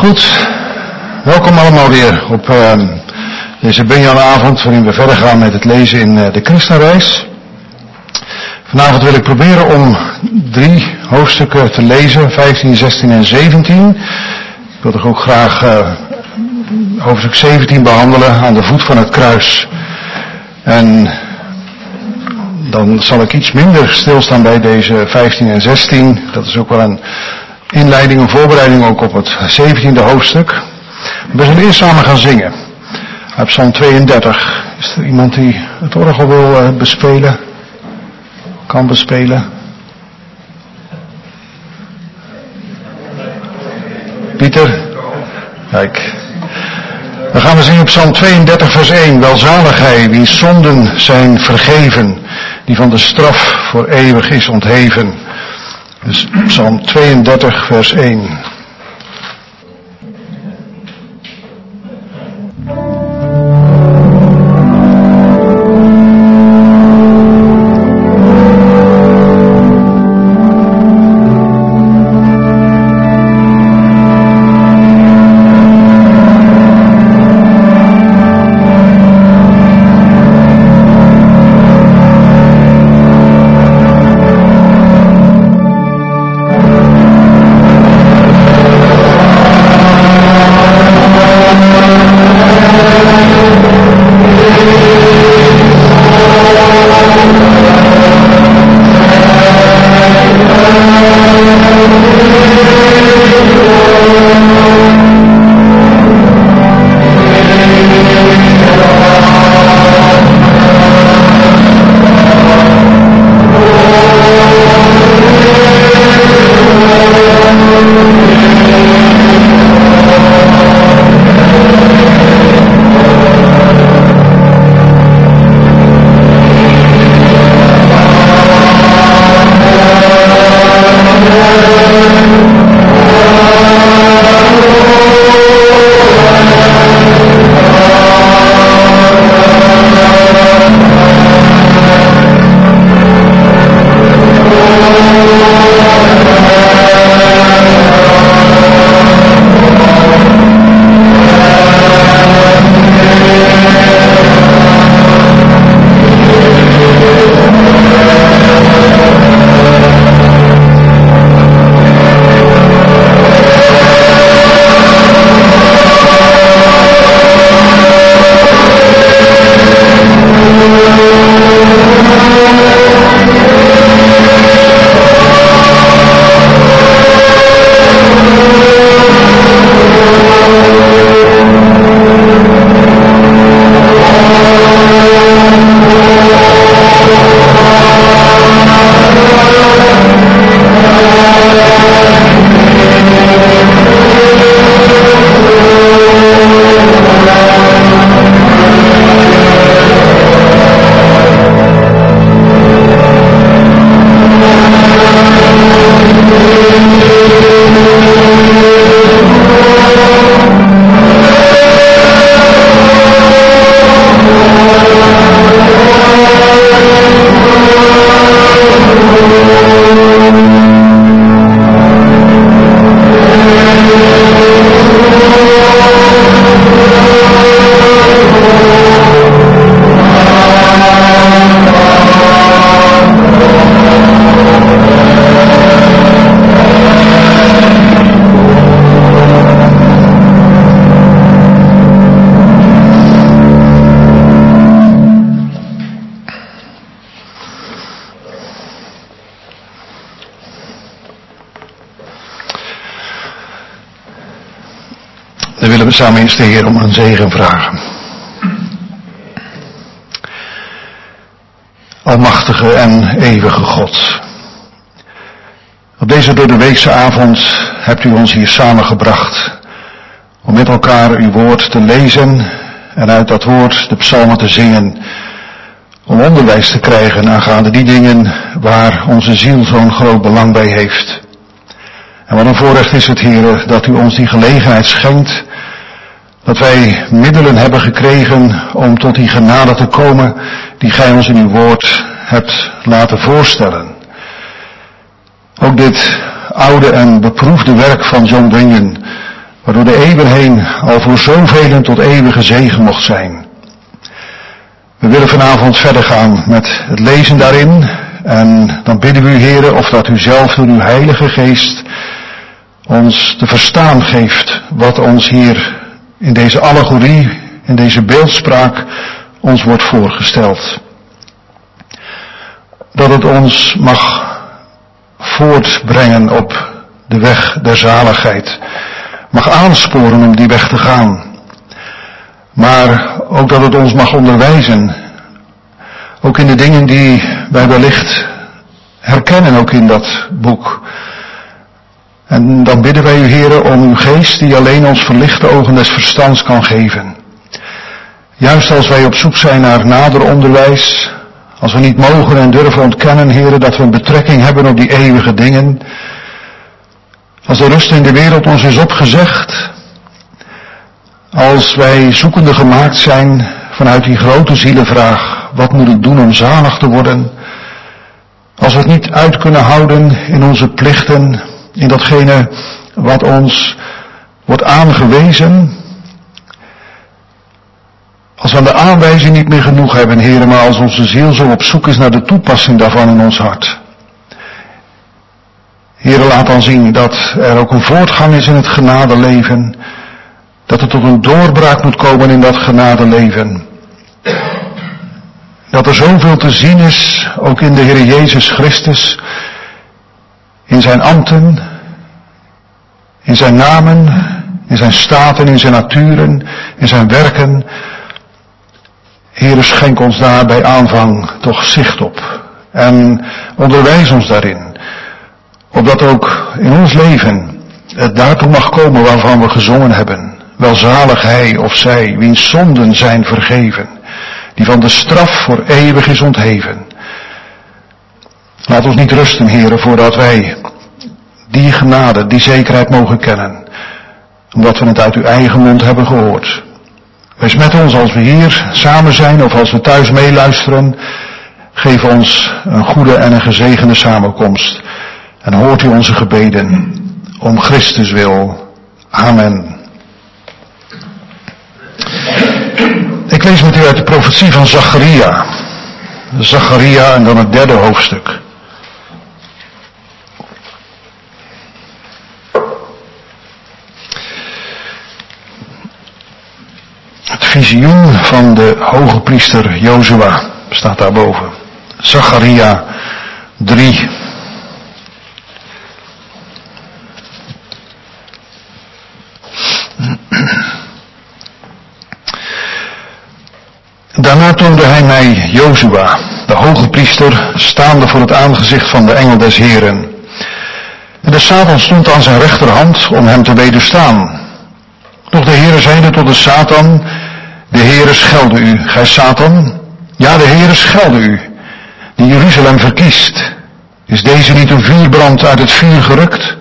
Goed, welkom allemaal weer op deze Benjaminavond waarin we verder gaan met het lezen in de Christenreis. Vanavond wil ik proberen om 3 hoofdstukken te lezen, 15, 16 en 17. Ik wil toch ook graag hoofdstuk 17 behandelen, aan de voet van het kruis. En dan zal ik iets minder stilstaan bij deze 15 en 16. Dat is ook wel een inleiding, een voorbereiding ook op het 17e hoofdstuk. We zullen eerst samen gaan zingen. Uit Psalm 32. Is er iemand die het orgel wil bespelen? Kan bespelen? Pieter? Kijk. Dan gaan we zingen op Psalm 32 vers 1. Welzalig hij, wiens zonden zijn vergeven, die van de straf voor eeuwig is ontheven. Dus Psalm 32 vers 1. Dan willen we samen eerst de Heer om een zegen vragen. Almachtige en eeuwige God. Op deze doordeweekse avond hebt u ons hier samengebracht om met elkaar uw woord te lezen en uit dat woord de psalmen te zingen. Om onderwijs te krijgen aangaande die dingen waar onze ziel zo'n groot belang bij heeft. En wat een voorrecht is het, Heere, dat u ons die gelegenheid schenkt, dat wij middelen hebben gekregen om tot die genade te komen die gij ons in uw woord hebt laten voorstellen. Ook dit oude en beproefde werk van John Bunyan, wat maar door de eeuwen heen al voor zoveel tot eeuwige zegen mocht zijn. We willen vanavond verder gaan met het lezen daarin. En dan bidden we u, Heere, of dat u zelf door uw Heilige Geest ons te verstaan geeft wat ons hier in deze allegorie, in deze beeldspraak ons wordt voorgesteld. Dat het ons mag voortbrengen op de weg der zaligheid, mag aansporen om die weg te gaan. Maar ook dat het ons mag onderwijzen, ook in de dingen die wij wellicht herkennen, ook in dat boek. En dan bidden wij u, Heere, om uw geest die alleen ons verlichte ogen des verstands kan geven. Juist als wij op zoek zijn naar nader onderwijs, als we niet mogen en durven ontkennen, Heere, dat we een betrekking hebben op die eeuwige dingen. Als de rust in de wereld ons is opgezegd, als wij zoekende gemaakt zijn vanuit die grote zielenvraag, wat moet ik doen om zalig te worden? Als we het niet uit kunnen houden in onze plichten, in datgene wat ons wordt aangewezen. Als we aan de aanwijzing niet meer genoeg hebben, Heere, maar als onze ziel zo op zoek is naar de toepassing daarvan in ons hart. Heere, laat dan zien dat er ook een voortgang is in het genadeleven. Dat er tot een doorbraak moet komen in dat genadeleven. Dat er zoveel te zien is, ook in de Heer Jezus Christus, in zijn ambten, in zijn namen, in zijn staten, in zijn naturen, in zijn werken. Heere, schenk ons daar bij aanvang toch zicht op en onderwijs ons daarin. Opdat ook in ons leven het daartoe mag komen waarvan we gezongen hebben. Welzalig hij of zij, wiens zonden zijn vergeven, die van de straf voor eeuwig is ontheven. Laat ons niet rusten, Heere, voordat wij die genade, die zekerheid mogen kennen, omdat we het uit uw eigen mond hebben gehoord. Wees met ons als we hier samen zijn of als we thuis meeluisteren. Geef ons een goede en een gezegende samenkomst. En hoort u onze gebeden om Christus wil. Amen. Ik lees met u uit de profetie van Zacharia. Zacharia en dan het 3e hoofdstuk. Het visioen van de hoge priester Jozua staat daarboven. Zacharia 3. Daarna toonde hij mij Jozua, de hoge priester, staande voor het aangezicht van de engel des Heren. En de Satan stond aan zijn rechterhand om hem te wederstaan. Doch de Heere zeide tot de Satan: de Heere schelde u, gij Satan. Ja, de Heere schelde u, die Jeruzalem verkiest. Is deze niet een vuurbrand uit het vuur gerukt?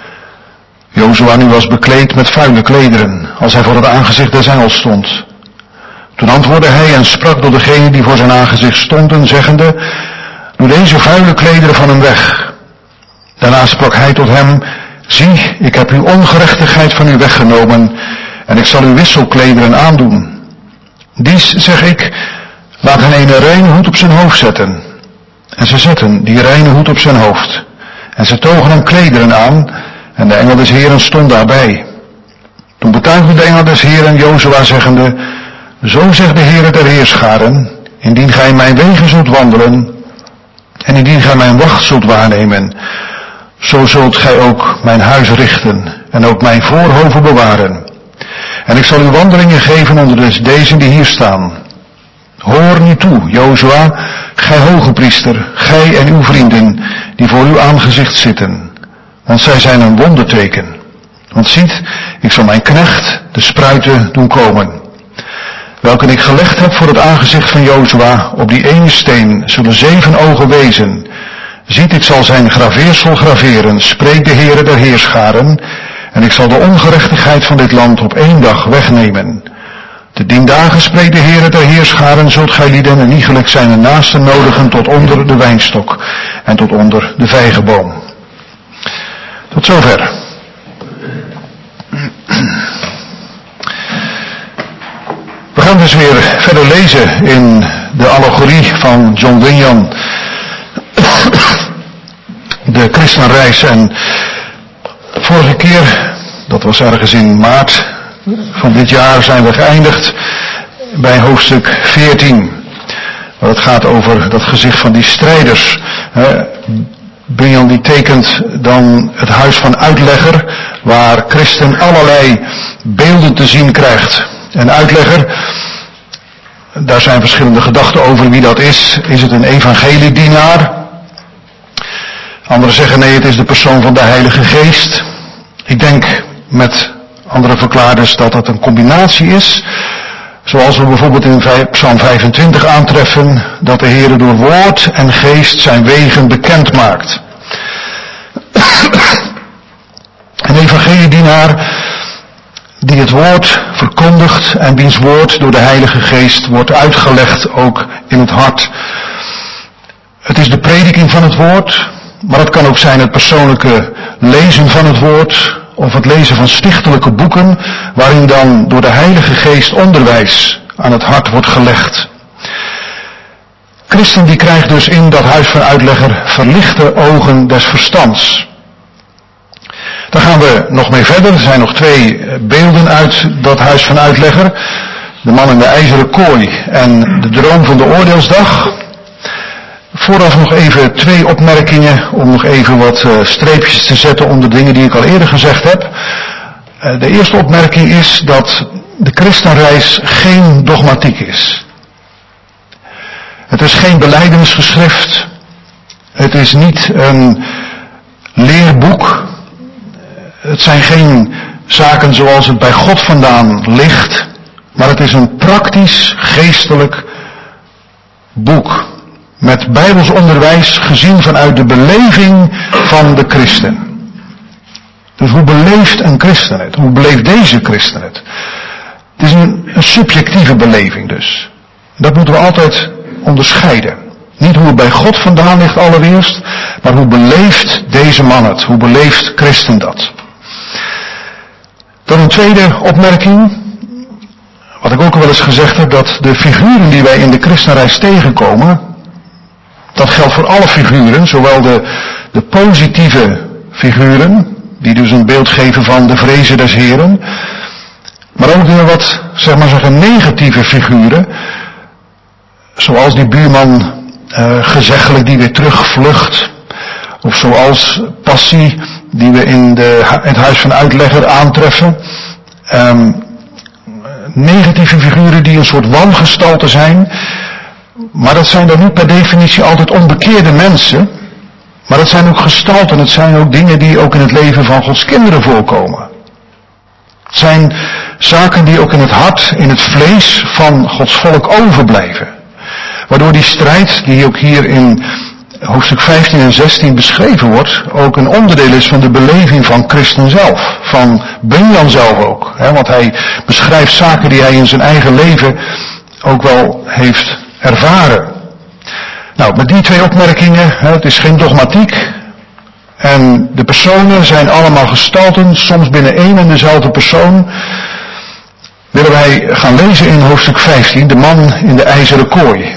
Jozua nu was bekleed met vuile klederen, als hij voor het aangezicht des engels stond. Toen antwoordde hij en sprak tot degenen die voor zijn aangezicht stonden, zeggende: doe deze vuile klederen van hem weg. Daarna sprak hij tot hem: zie, ik heb uw ongerechtigheid van u weggenomen, en ik zal uw wisselklederen aandoen. Dies, zeg ik, laat hen een reine hoed op zijn hoofd zetten. En ze zetten die reine hoed op zijn hoofd. En ze togen hem klederen aan, en de engel des Heren stond daarbij. Toen betuigde de engel des Heren Jozua, zeggende: zo zegt de Heere der Heerscharen, indien gij mijn wegen zult wandelen, en indien gij mijn wacht zult waarnemen, zo zult gij ook mijn huis richten, en ook mijn voorhoven bewaren. En ik zal u wandelingen geven onder deze die hier staan. Hoor nu toe, Jozua, gij hoge priester, gij en uw vrienden, die voor uw aangezicht zitten. Want zij zijn een wonderteken. Want ziet, ik zal mijn knecht, de spruiten, doen komen. Welke ik gelegd heb voor het aangezicht van Jozua, op die ene steen zullen 7 ogen wezen. Ziet, ik zal zijn graveersel graveren, spreekt de Heere der Heerscharen, en ik zal de ongerechtigheid van dit land op 1 dag wegnemen. Te 10 dagen, spreekt de Heere der Heerscharen, zult gij lieden en iegelijk zijn naasten nodigen tot onder de wijnstok en tot onder de vijgenboom. Tot zover. gaan dus weer verder lezen in de allegorie van John Bunyan, de christenreis. En vorige keer, dat was ergens in maart van dit jaar, zijn we geëindigd bij hoofdstuk 14. Waar het gaat over dat gezicht van die strijders. Bunyan die tekent dan het huis van uitlegger, waar christen allerlei beelden te zien krijgt. En uitlegger, daar zijn verschillende gedachten over wie dat is. Is het een evangeliedienaar? Anderen zeggen nee, het is de persoon van de Heilige Geest. Ik denk met andere verklaarders dat het een combinatie is. Zoals we bijvoorbeeld in Psalm 25 aantreffen, dat de Heer door woord en geest zijn wegen bekend maakt. Een evangeliedienaar die het woord verkondigt en wiens woord door de Heilige Geest wordt uitgelegd ook in het hart. Het is de prediking van het woord, maar het kan ook zijn het persoonlijke lezen van het woord of het lezen van stichtelijke boeken waarin dan door de Heilige Geest onderwijs aan het hart wordt gelegd. Christen die krijgt dus in dat huis van uitlegger verlichte ogen des verstands. Daar gaan we nog mee verder. Er zijn nog 2 beelden uit dat huis van uitlegger. De man in de ijzeren kooi en de droom van de oordeelsdag. Vooraf nog even 2 opmerkingen om nog even wat streepjes te zetten onder dingen die ik al eerder gezegd heb. De eerste opmerking is dat de christenreis geen dogmatiek is. Het is geen belijdenisgeschrift. Het is niet een leerboek. Het zijn geen zaken zoals het bij God vandaan ligt, maar het is een praktisch geestelijk boek. Met bijbels onderwijs gezien vanuit de beleving van de christen. Dus hoe beleeft een christen het? Hoe beleeft deze christen het? Het is een subjectieve beleving dus. Dat moeten we altijd onderscheiden. Niet hoe het bij God vandaan ligt allereerst, maar hoe beleeft deze man het? Hoe beleeft christen dat? Dan een tweede opmerking, wat ik ook al wel eens gezegd heb, dat de figuren die wij in de christenreis tegenkomen, dat geldt voor alle figuren, zowel de positieve figuren, die dus een beeld geven van de vrezen des Heren, maar ook de wat, negatieve figuren, zoals die buurman gezeggelijk die weer terugvlucht, of zoals passie die we in het huis van uitlegger aantreffen. Negatieve figuren die een soort wangestalte zijn. Maar dat zijn dan niet per definitie altijd onbekeerde mensen. Maar dat zijn ook gestalten. Het zijn ook dingen die ook in het leven van Gods kinderen voorkomen. Het zijn zaken die ook in het hart, in het vlees van Gods volk overblijven. Waardoor die strijd die ook hier in hoofdstuk 15 en 16 beschreven wordt, ook een onderdeel is van de beleving van Christen zelf. Van Bunyan zelf ook. Want hij beschrijft zaken die hij in zijn eigen leven ook wel heeft ervaren. Nou, met die 2 opmerkingen, het is geen dogmatiek. En de personen zijn allemaal gestalten, soms binnen één en dezelfde persoon. Willen wij gaan lezen in hoofdstuk 15, de man in de ijzeren kooi.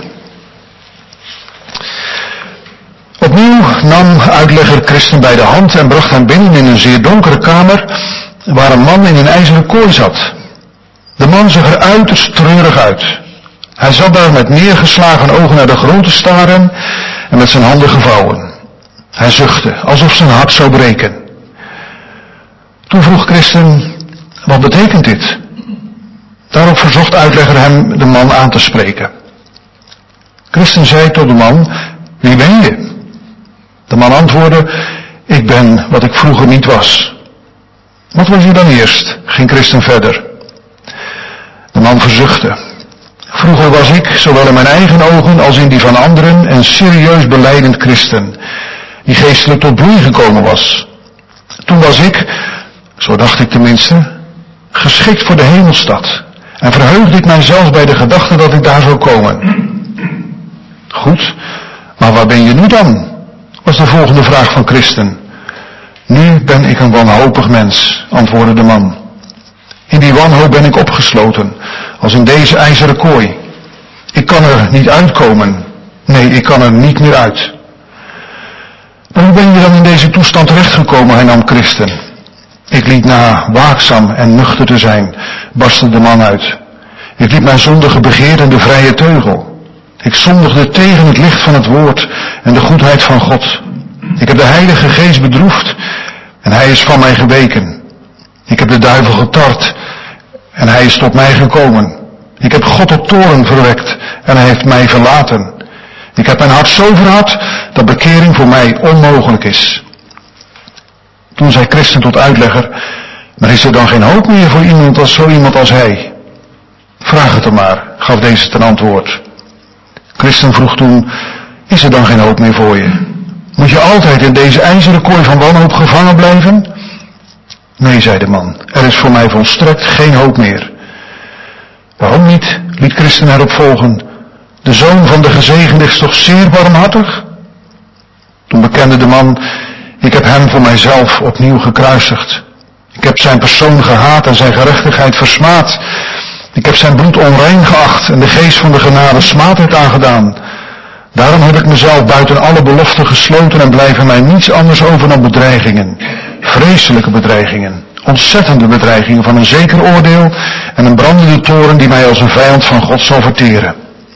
Opnieuw nam uitlegger Christen bij de hand en bracht hem binnen in een zeer donkere kamer, waar een man in een ijzeren kooi zat. De man zag er uiterst treurig uit. Hij zat daar met neergeslagen ogen naar de grond te staren en met zijn handen gevouwen. Hij zuchtte, alsof zijn hart zou breken. Toen vroeg Christen, wat betekent dit? Daarop verzocht uitlegger hem de man aan te spreken. Christen zei tot de man, wie ben je? De man antwoordde, ik ben wat ik vroeger niet was. Wat was je dan eerst? Ging Christen verder. De man verzuchtte. Vroeger was ik, zowel in mijn eigen ogen als in die van anderen, een serieus belijdend christen, die geestelijk tot bloei gekomen was. Toen was ik, zo dacht ik tenminste, geschikt voor de hemelstad. En verheugde ik mij zelfs bij de gedachte dat ik daar zou komen. Goed, maar waar ben je nu dan? Was de volgende vraag van Christen. Nu ben ik een wanhopig mens, antwoordde de man. In die wanhoop ben ik opgesloten, als in deze ijzeren kooi. Ik kan er niet uitkomen. Nee, ik kan er niet meer uit. Maar hoe ben je dan in deze toestand terechtgekomen, hernam Christen. Ik liet na waakzaam en nuchter te zijn, barstte de man uit. Ik liet mijn zondige begeerte in de vrije teugel. Ik zondigde tegen het licht van het woord en de goedheid van God. Ik heb de Heilige Geest bedroefd en hij is van mij geweken. Ik heb de duivel getart en hij is tot mij gekomen. Ik heb God tot toorn verwekt en hij heeft mij verlaten. Ik heb mijn hart zo verhard dat bekering voor mij onmogelijk is. Toen zei Christen tot uitlegger, maar is er dan geen hoop meer voor zo iemand als hij? Vraag het hem maar, gaf deze ten antwoord. Christen vroeg toen, is er dan geen hoop meer voor je? Moet je altijd in deze ijzeren kooi van wanhoop gevangen blijven? Nee, zei de man, er is voor mij volstrekt geen hoop meer. Waarom niet? Liet Christen erop volgen. De Zoon van de Gezegende is toch zeer barmhartig? Toen bekende de man, ik heb hem voor mijzelf opnieuw gekruisigd. Ik heb zijn persoon gehaat en zijn gerechtigheid versmaad. Ik heb zijn bloed onrein geacht en de geest van de genade smaadheid aangedaan. Daarom heb ik mezelf buiten alle beloften gesloten en blijven mij niets anders over dan bedreigingen. Vreselijke bedreigingen. Ontzettende bedreigingen van een zeker oordeel en een brandende toren die mij als een vijand van God zal verteren.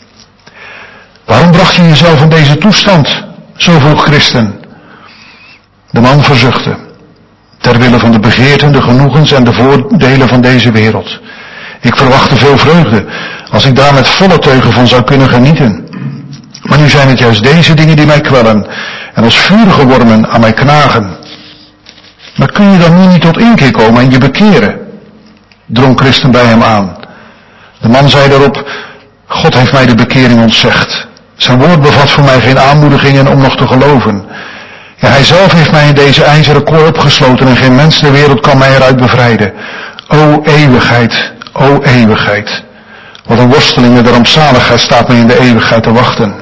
Waarom bracht je jezelf in deze toestand? Zo vroeg Christen. De man verzuchtte. Ter wille van de begeerten, de genoegens en de voordelen van deze wereld. Ik verwachtte veel vreugde, als ik daar met volle teugen van zou kunnen genieten. Maar nu zijn het juist deze dingen die mij kwellen en als vurige wormen aan mij knagen. Maar kun je dan nu niet tot inkeer komen en je bekeren? Drong Christen bij hem aan. De man zei daarop, God heeft mij de bekering ontzegd. Zijn woord bevat voor mij geen aanmoedigingen om nog te geloven. Ja, hij zelf heeft mij in deze ijzeren kooi opgesloten en geen mens ter wereld kan mij eruit bevrijden. O eeuwigheid, o eeuwigheid. Wat een worsteling met de rampzaligheid staat mij in de eeuwigheid te wachten.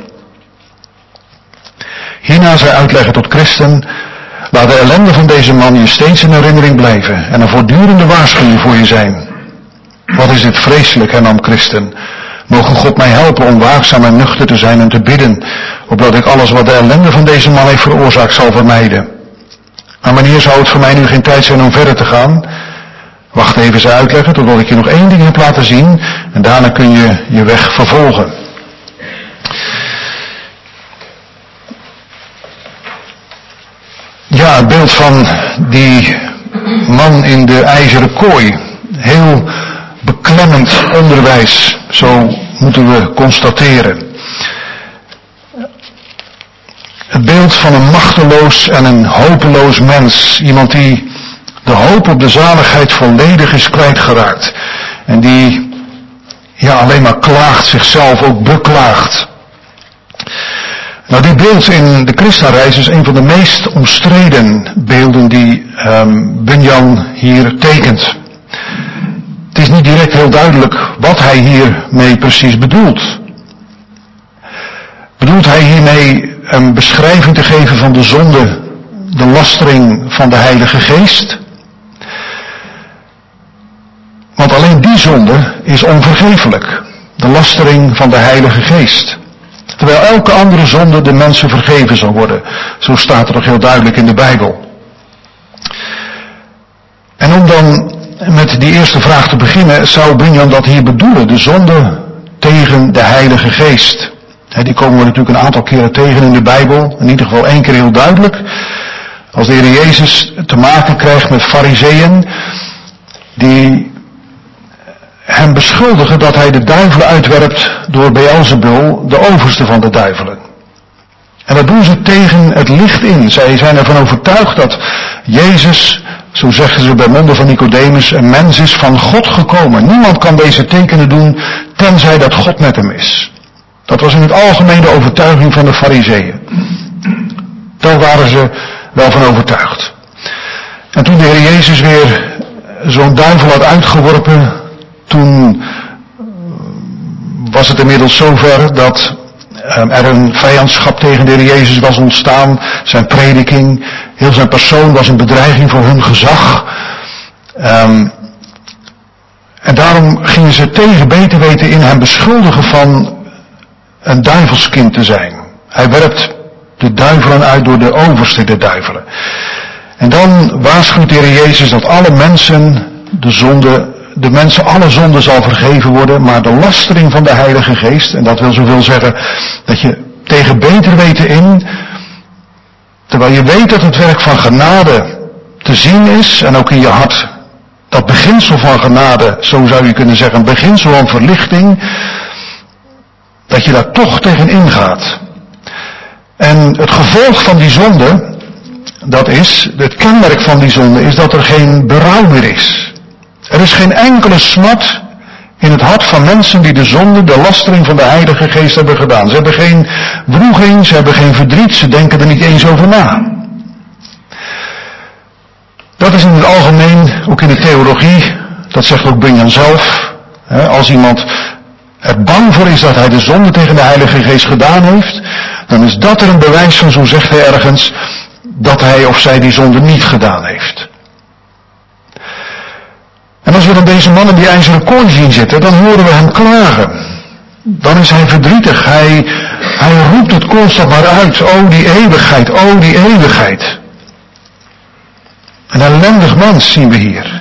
Hierna zei uitleggen tot Christen, laat de ellende van deze man je steeds in herinnering blijven en een voortdurende waarschuwing voor je zijn. Wat is dit vreselijk, hernam Christen. Mogen God mij helpen om waakzaam en nuchter te zijn en te bidden, opdat ik alles wat de ellende van deze man heeft veroorzaakt zal vermijden. Maar meneer, zou het voor mij nu geen tijd zijn om verder te gaan? Wacht even ze uitleggen totdat ik je nog één ding heb laten zien en daarna kun je je weg vervolgen. Ja, het beeld van die man in de ijzeren kooi. Heel beklemmend onderwijs, zo moeten we constateren. Het beeld van een machteloos en een hopeloos mens. Iemand die de hoop op de zaligheid volledig is kwijtgeraakt. En die alleen maar klaagt, zichzelf ook beklaagt. Nou, dit beeld in de Christenreis is een van de meest omstreden beelden die Bunyan hier tekent. Het is niet direct heel duidelijk wat hij hiermee precies bedoelt. Bedoelt hij hiermee een beschrijving te geven van de zonde, de lastering van de Heilige Geest? Want alleen die zonde is onvergeeflijk, de lastering van de Heilige Geest. Terwijl elke andere zonde de mensen vergeven zal worden. Zo staat er toch heel duidelijk in de Bijbel. En om dan met die eerste vraag te beginnen, zou Bunyan dat hier bedoelen, de zonde tegen de Heilige Geest. Die komen we natuurlijk een aantal keren tegen in de Bijbel, in ieder geval 1 keer heel duidelijk. Als de Heer Jezus te maken krijgt met farizeeën, die hem beschuldigen dat hij de duivelen uitwerpt door Beelzebul, de overste van de duivelen. En dat doen ze tegen het licht in. Zij zijn ervan overtuigd dat Jezus, zo zeggen ze bij monden van Nicodemus, een mens is van God gekomen. Niemand kan deze tekenen doen, tenzij dat God met hem is. Dat was in het algemeen de overtuiging van de farizeeën. Daar waren ze wel van overtuigd. En toen de Heer Jezus weer zo'n duivel had uitgeworpen, toen was het inmiddels zover dat er een vijandschap tegen de Heer Jezus was ontstaan. Zijn prediking, heel zijn persoon was een bedreiging voor hun gezag. En daarom ging gingen ze tegen beter weten in hem beschuldigen van een duivelskind te zijn. Hij werpt de duivelen uit door de overste der duivelen. En dan waarschuwt de Heer Jezus dat alle mensen de mensen alle zonden zal vergeven worden, maar de lastering van de Heilige Geest, en dat wil zoveel zeggen dat je tegen beter weten in, terwijl je weet dat het werk van genade te zien is, en ook in je hart, dat beginsel van genade, zo zou je kunnen zeggen, een beginsel van verlichting, dat je daar toch tegen ingaat. En het gevolg van die zonde, dat is, het kenmerk van die zonde is dat er geen berouw meer is. Er is geen enkele smart in het hart van mensen die de zonde, de lastering van de Heilige Geest hebben gedaan. Ze hebben geen wroeging, ze hebben geen verdriet, ze denken er niet eens over na. Dat is in het algemeen, ook in de theologie, dat zegt ook Bunyan zelf. Als iemand er bang voor is dat hij de zonde tegen de Heilige Geest gedaan heeft, dan is dat er een bewijs van, zo zegt hij ergens, dat hij of zij die zonde niet gedaan heeft. En als we dan deze man in die ijzeren kooi zien zitten, dan horen we hem klagen. Dan is hij verdrietig. Hij roept het constant maar uit. O die eeuwigheid, o die eeuwigheid. Een ellendig mens zien we hier.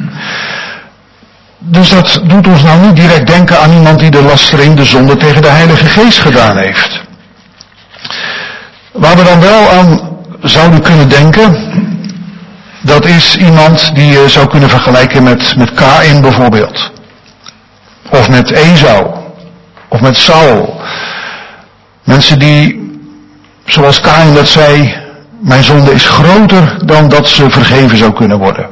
Dus dat doet ons nou niet direct denken aan iemand die de lastering, de zonde tegen de Heilige Geest gedaan heeft. Waar we dan wel aan zouden kunnen denken, dat is iemand die je zou kunnen vergelijken met Kaïn bijvoorbeeld. Of met Esau. Of met Saul. Mensen die, zoals Kaïn dat zei, mijn zonde is groter dan dat ze vergeven zou kunnen worden.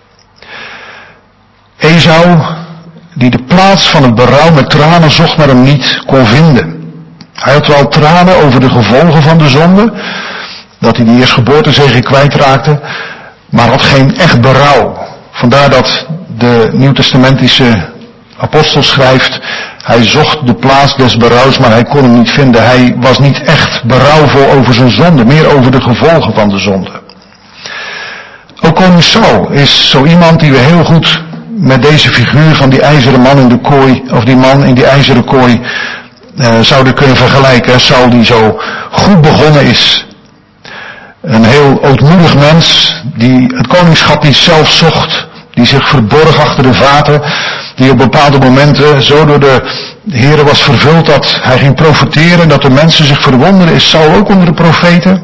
Esau, die de plaats van het berouw met tranen zocht, maar hem niet kon vinden. Hij had wel tranen over de gevolgen van de zonde, dat hij die eerstgeboortezege kwijtraakte, maar had geen echt berouw. Vandaar dat de Nieuwtestamentische apostel schrijft, hij zocht de plaats des berouws, maar hij kon hem niet vinden. Hij was niet echt berouwvol over zijn zonde, meer over de gevolgen van de zonde. Ook koning Saul is zo iemand die we heel goed met deze figuur van die ijzeren man in de kooi, of die man in die ijzeren kooi, zouden kunnen vergelijken. Saul die zo goed begonnen is. Een heel ootmoedig mens, die het koningschap niet zelf zocht, die zich verborg achter de vaten, die op bepaalde momenten zo door de Heere was vervuld dat hij ging profeteren, dat de mensen zich verwonderen. Is Saul ook onder de profeten?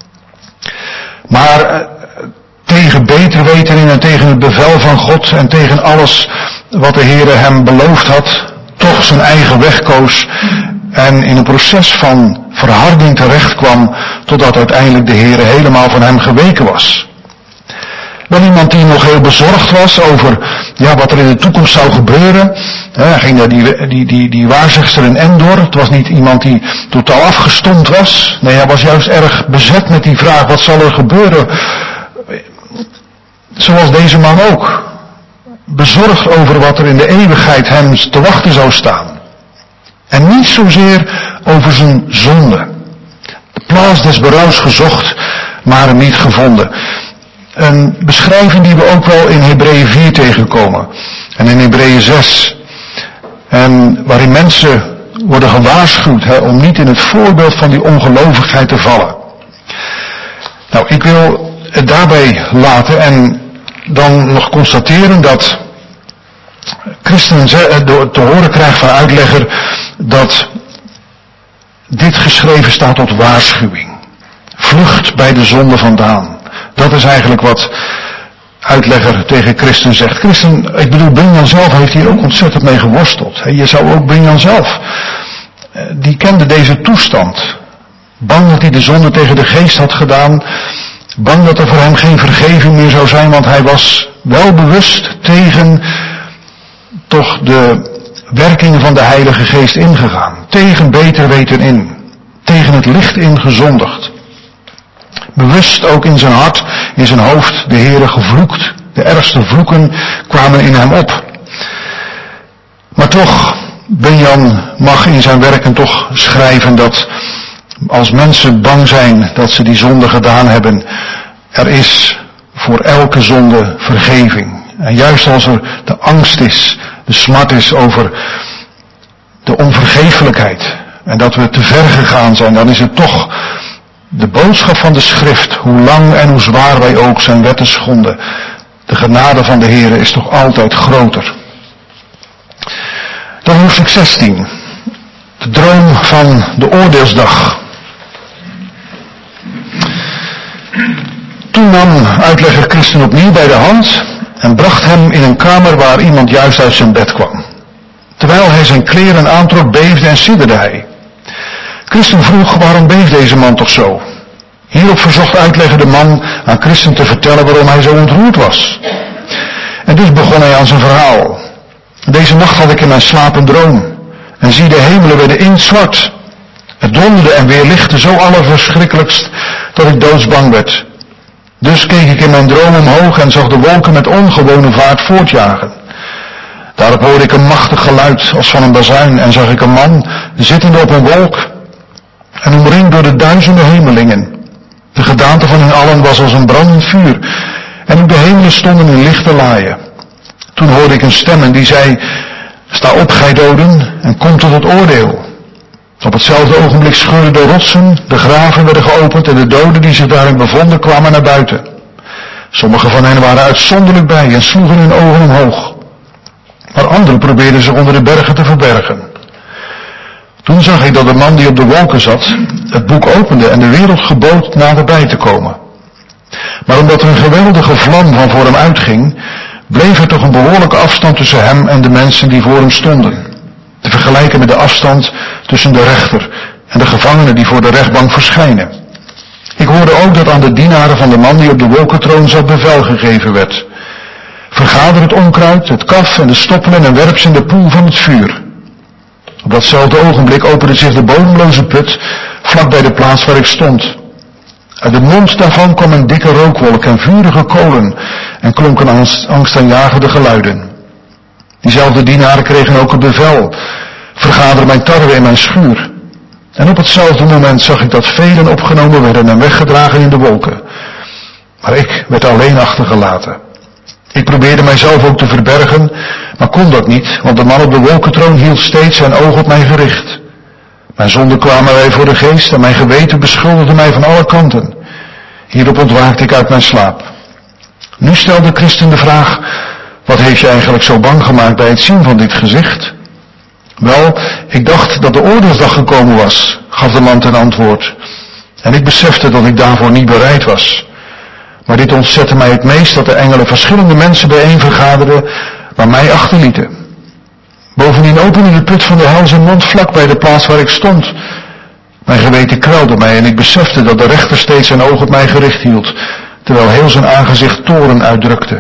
Maar tegen beter weten in en tegen het bevel van God en tegen alles wat de Heere hem beloofd had, toch zijn eigen weg koos en in een proces van verharding terecht kwam, totdat uiteindelijk de Heere helemaal van hem geweken was. Wel iemand die nog heel bezorgd was over wat er in de toekomst zou gebeuren. Hij ging naar die waarzegster in Endor. Het was niet iemand die totaal afgestomd was. Nee, hij was juist erg bezet met die vraag, wat zal er gebeuren? Zoals deze man ook. Bezorgd over wat er in de eeuwigheid hem te wachten zou staan. En niet zozeer over zijn zonde. De plaats des berouws gezocht, maar hem niet gevonden. Een beschrijving die we ook wel in Hebreeën 4 tegenkomen. En in Hebreeën 6. En waarin mensen worden gewaarschuwd om niet in het voorbeeld van die ongelovigheid te vallen. Nou, ik wil het daarbij laten en dan nog constateren dat christenen te horen krijgen van uitlegger dat dit geschreven staat tot waarschuwing. Vlucht bij de zonde vandaan. Dat is eigenlijk wat uitlegger tegen christen zegt. Ik bedoel, Bunyan zelf heeft hier ook ontzettend mee geworsteld. Je zou ook Bunyan zelf, die kende deze toestand. Bang dat hij de zonde tegen de geest had gedaan. Bang dat er voor hem geen vergeving meer zou zijn, want hij was wel bewust tegen toch de werkingen van de Heilige Geest ingegaan. Tegen beter weten in. Tegen het licht ingezondigd. Bewust ook in zijn hart, in zijn hoofd, de Heere gevloekt. De ergste vloeken kwamen in hem op. Maar toch, Bunyan mag in zijn werken toch schrijven dat als mensen bang zijn dat ze die zonde gedaan hebben, er is voor elke zonde vergeving. En juist als er de angst is de smart is over de onvergeeflijkheid en dat we te ver gegaan zijn, dan is het toch de boodschap van de schrift, hoe lang en hoe zwaar wij ook zijn wetten schonden. De genade van de Heer is toch altijd groter. Dan hoofdstuk 16. De droom van de oordeelsdag. Toen nam uitlegger Christen opnieuw bij de hand en bracht hem in een kamer waar iemand juist uit zijn bed kwam. Terwijl hij zijn kleren aantrok, beefde en sidderde hij. Christen vroeg, waarom beeft deze man toch zo? Hierop verzocht uitlegger de man aan Christen te vertellen waarom hij zo ontroerd was. En dus begon hij aan zijn verhaal. Deze nacht had ik in mijn slaap een droom. En zie, de hemelen werden inzwart. Het donderde en weerlichtte zo allerverschrikkelijkst dat ik doodsbang werd. Dus keek ik in mijn droom omhoog en zag de wolken met ongewone vaart voortjagen. Daarop hoorde ik een machtig geluid als van een bazuin en zag ik een man zittende op een wolk en omringd door de duizenden hemelingen. De gedaante van hen allen was als een brandend vuur en ook de hemelen stonden in lichte laaien. Toen hoorde ik een stem en die zei, sta op, gij doden, en kom tot het oordeel. Op hetzelfde ogenblik scheurden de rotsen, de graven werden geopend en de doden die zich daarin bevonden kwamen naar buiten. Sommigen van hen waren uitzonderlijk bij en sloegen hun ogen omhoog. Maar anderen probeerden zich onder de bergen te verbergen. Toen zag ik dat de man die op de wolken zat, het boek opende en de wereld gebood naderbij te komen. Maar omdat er een geweldige vlam van voor hem uitging, bleef er toch een behoorlijke afstand tussen hem en de mensen die voor hem stonden. Te vergelijken met de afstand tussen de rechter en de gevangenen die voor de rechtbank verschijnen. Ik hoorde ook dat aan de dienaren van de man die op de wolkentroon zat bevel gegeven werd. Vergader het onkruid, het kaf en de stoppelen en werp ze in de poel van het vuur. Op datzelfde ogenblik opende zich de bodemloze put vlak bij de plaats waar ik stond. Uit de mond daarvan kwam een dikke rookwolk en vurige kolen en klonken angstaanjagende geluiden. Diezelfde dienaren kregen ook het bevel, vergader mijn tarwe in mijn schuur. En op hetzelfde moment zag ik dat velen opgenomen werden en weggedragen in de wolken. Maar ik werd alleen achtergelaten. Ik probeerde mijzelf ook te verbergen, maar kon dat niet, want de man op de wolkentroon hield steeds zijn oog op mij gericht. Mijn zonden kwamen mij voor de geest en mijn geweten beschuldigde mij van alle kanten. Hierop ontwaakte ik uit mijn slaap. Nu stelde Christen de vraag, wat heeft je eigenlijk zo bang gemaakt bij het zien van dit gezicht? Wel, ik dacht dat de oordeelsdag gekomen was, gaf de man ten antwoord. En ik besefte dat ik daarvoor niet bereid was. Maar dit ontzette mij het meest dat de engelen verschillende mensen bijeen vergaderden, maar mij achterlieten. Bovendien opende de put van de hel zijn mond vlak bij de plaats waar ik stond. Mijn geweten kwelde mij en ik besefte dat de rechter steeds zijn oog op mij gericht hield, terwijl heel zijn aangezicht toorn uitdrukte.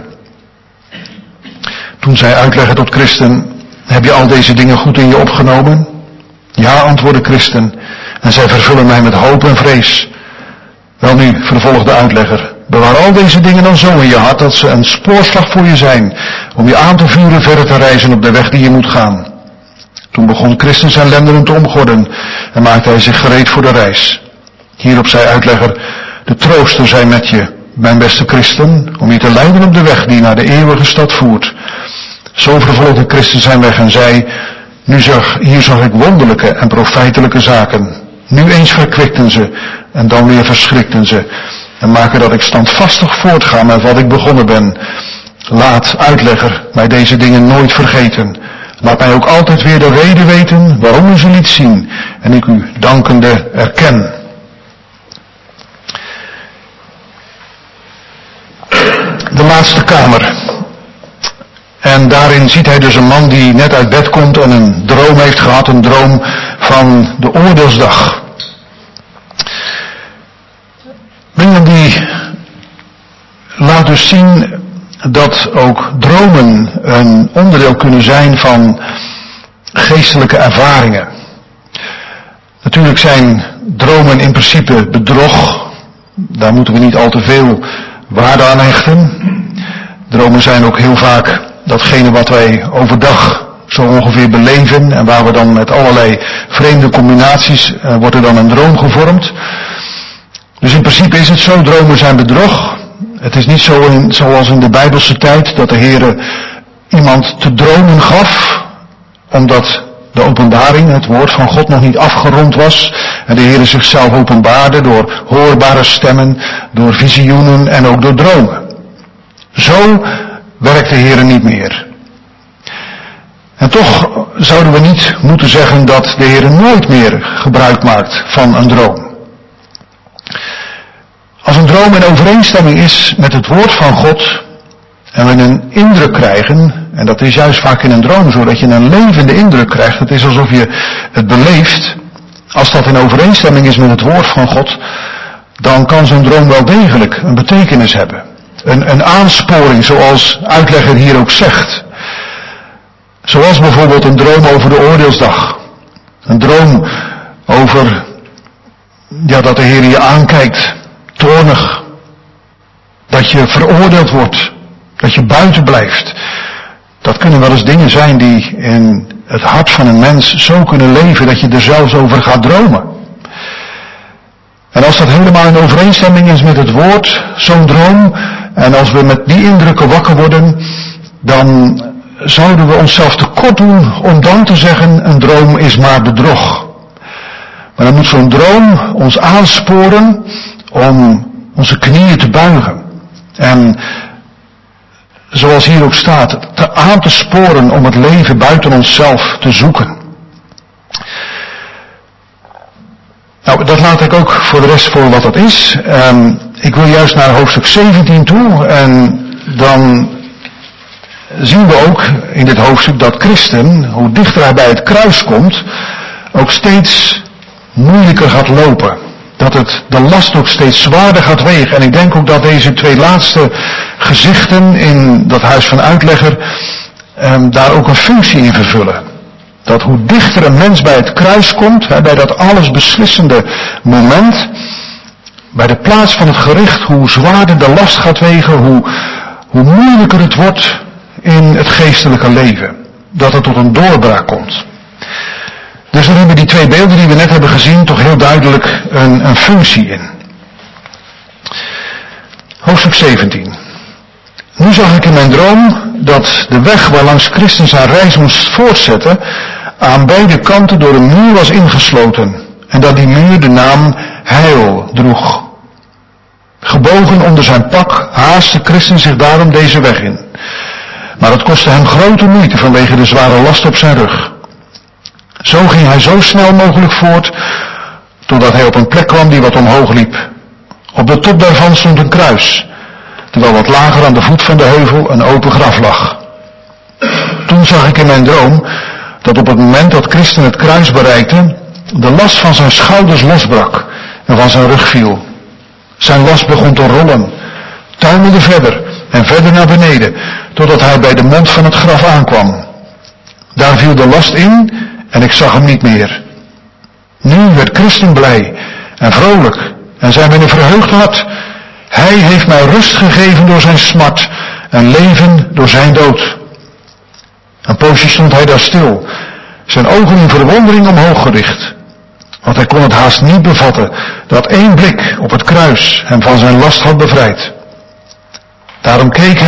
Toen zij uitlegde tot Christen, heb je al deze dingen goed in je opgenomen? Ja, antwoordde Christen, en zij vervullen mij met hoop en vrees. Welnu, vervolgde de uitlegger, bewaar al deze dingen dan zo in je hart dat ze een spoorslag voor je zijn, om je aan te vuren verder te reizen op de weg die je moet gaan. Toen begon Christen zijn lendenen te omgorden en maakte hij zich gereed voor de reis. Hierop zei uitlegger, de trooster zij met je, mijn beste Christen, om je te leiden op de weg die naar de eeuwige stad voert. Zo vervolgde Christen zijn weg en zei, hier zag ik wonderlijke en profijtelijke zaken. Nu eens verkwikten ze en dan weer verschrikten ze en maken dat ik standvastig voortga met wat ik begonnen ben. Laat, uitlegger, mij deze dingen nooit vergeten. Laat mij ook altijd weer de reden weten waarom u ze liet zien en ik u dankende erken. De laatste kamer. En daarin ziet hij dus een man die net uit bed komt en een droom heeft gehad, een droom van de oordeelsdag. Brigham die laat dus zien dat ook dromen een onderdeel kunnen zijn van geestelijke ervaringen. Natuurlijk zijn dromen in principe bedrog. Daar moeten we niet al te veel waarde aan hechten. Dromen zijn ook heel vaak datgene wat wij overdag zo ongeveer beleven en waar we dan met allerlei vreemde combinaties wordt er dan een droom gevormd. Dus in principe is het zo, dromen zijn bedrog. Het is niet zo zoals in de Bijbelse tijd dat de Heere iemand te dromen gaf, omdat de openbaring, het woord van God, nog niet afgerond was. En de Heer zichzelf openbaarde door hoorbare stemmen, door visioenen en ook door dromen. Zo werkt de Heer niet meer. En toch zouden we niet moeten zeggen dat de Heer nooit meer gebruik maakt van een droom. Als een droom in overeenstemming is met het woord van God en we een indruk krijgen, en dat is juist vaak in een droom zo, dat je een levende indruk krijgt, het is alsof je het beleeft, als dat in overeenstemming is met het woord van God, dan kan zo'n droom wel degelijk een betekenis hebben. Een aansporing, zoals uitlegger hier ook zegt. Zoals bijvoorbeeld een droom over de oordeelsdag. Een droom over, dat de Heer je aankijkt, toornig. Dat je veroordeeld wordt, dat je buiten blijft. Dat kunnen wel eens dingen zijn die in het hart van een mens zo kunnen leven dat je er zelfs over gaat dromen. En als dat helemaal in overeenstemming is met het woord, zo'n droom, en als we met die indrukken wakker worden, dan zouden we onszelf tekort doen om dan te zeggen, een droom is maar bedrog. Maar dan moet zo'n droom ons aansporen om onze knieën te buigen. En zoals hier ook staat, aan te sporen om het leven buiten onszelf te zoeken. Nou, dat laat ik ook voor de rest voor wat dat is. Ik wil juist naar hoofdstuk 17 toe en dan zien we ook in dit hoofdstuk dat christen, hoe dichter hij bij het kruis komt, ook steeds moeilijker gaat lopen. Dat de last ook steeds zwaarder gaat wegen. En ik denk ook dat deze twee laatste gezichten in dat huis van uitlegger daar ook een functie in vervullen. Dat hoe dichter een mens bij het kruis komt, bij dat alles beslissende moment, bij de plaats van het gericht, hoe zwaarder de last gaat wegen, hoe moeilijker het wordt in het geestelijke leven. Dat het tot een doorbraak komt. Dus dan hebben die twee beelden die we net hebben gezien toch heel duidelijk een functie in. Hoofdstuk 17. Nu zag ik in mijn droom dat de weg waarlangs Christus zijn reis moest voortzetten aan beide kanten door een muur was ingesloten. En dat die muur de naam Heil droeg. Gebogen onder zijn pak haastte Christus zich daarom deze weg in. Maar het kostte hem grote moeite vanwege de zware last op zijn rug. Zo ging hij zo snel mogelijk voort, totdat hij op een plek kwam die wat omhoog liep. Op de top daarvan stond een kruis, terwijl wat lager aan de voet van de heuvel een open graf lag. Toen zag ik in mijn droom dat op het moment dat Christus het kruis bereikte, de last van zijn schouders losbrak en van zijn rug viel. Zijn last begon te rollen, tuimelde verder en verder naar beneden, totdat hij bij de mond van het graf aankwam. Daar viel de last in en ik zag hem niet meer. Nu werd Christus blij en vrolijk en zei met een verheugd hart, hij heeft mij rust gegeven door zijn smart en leven door zijn dood. Een poosje stond hij daar stil, zijn ogen in verwondering omhoog gericht. Want hij kon het haast niet bevatten dat één blik op het kruis hem van zijn last had bevrijd. Daarom keek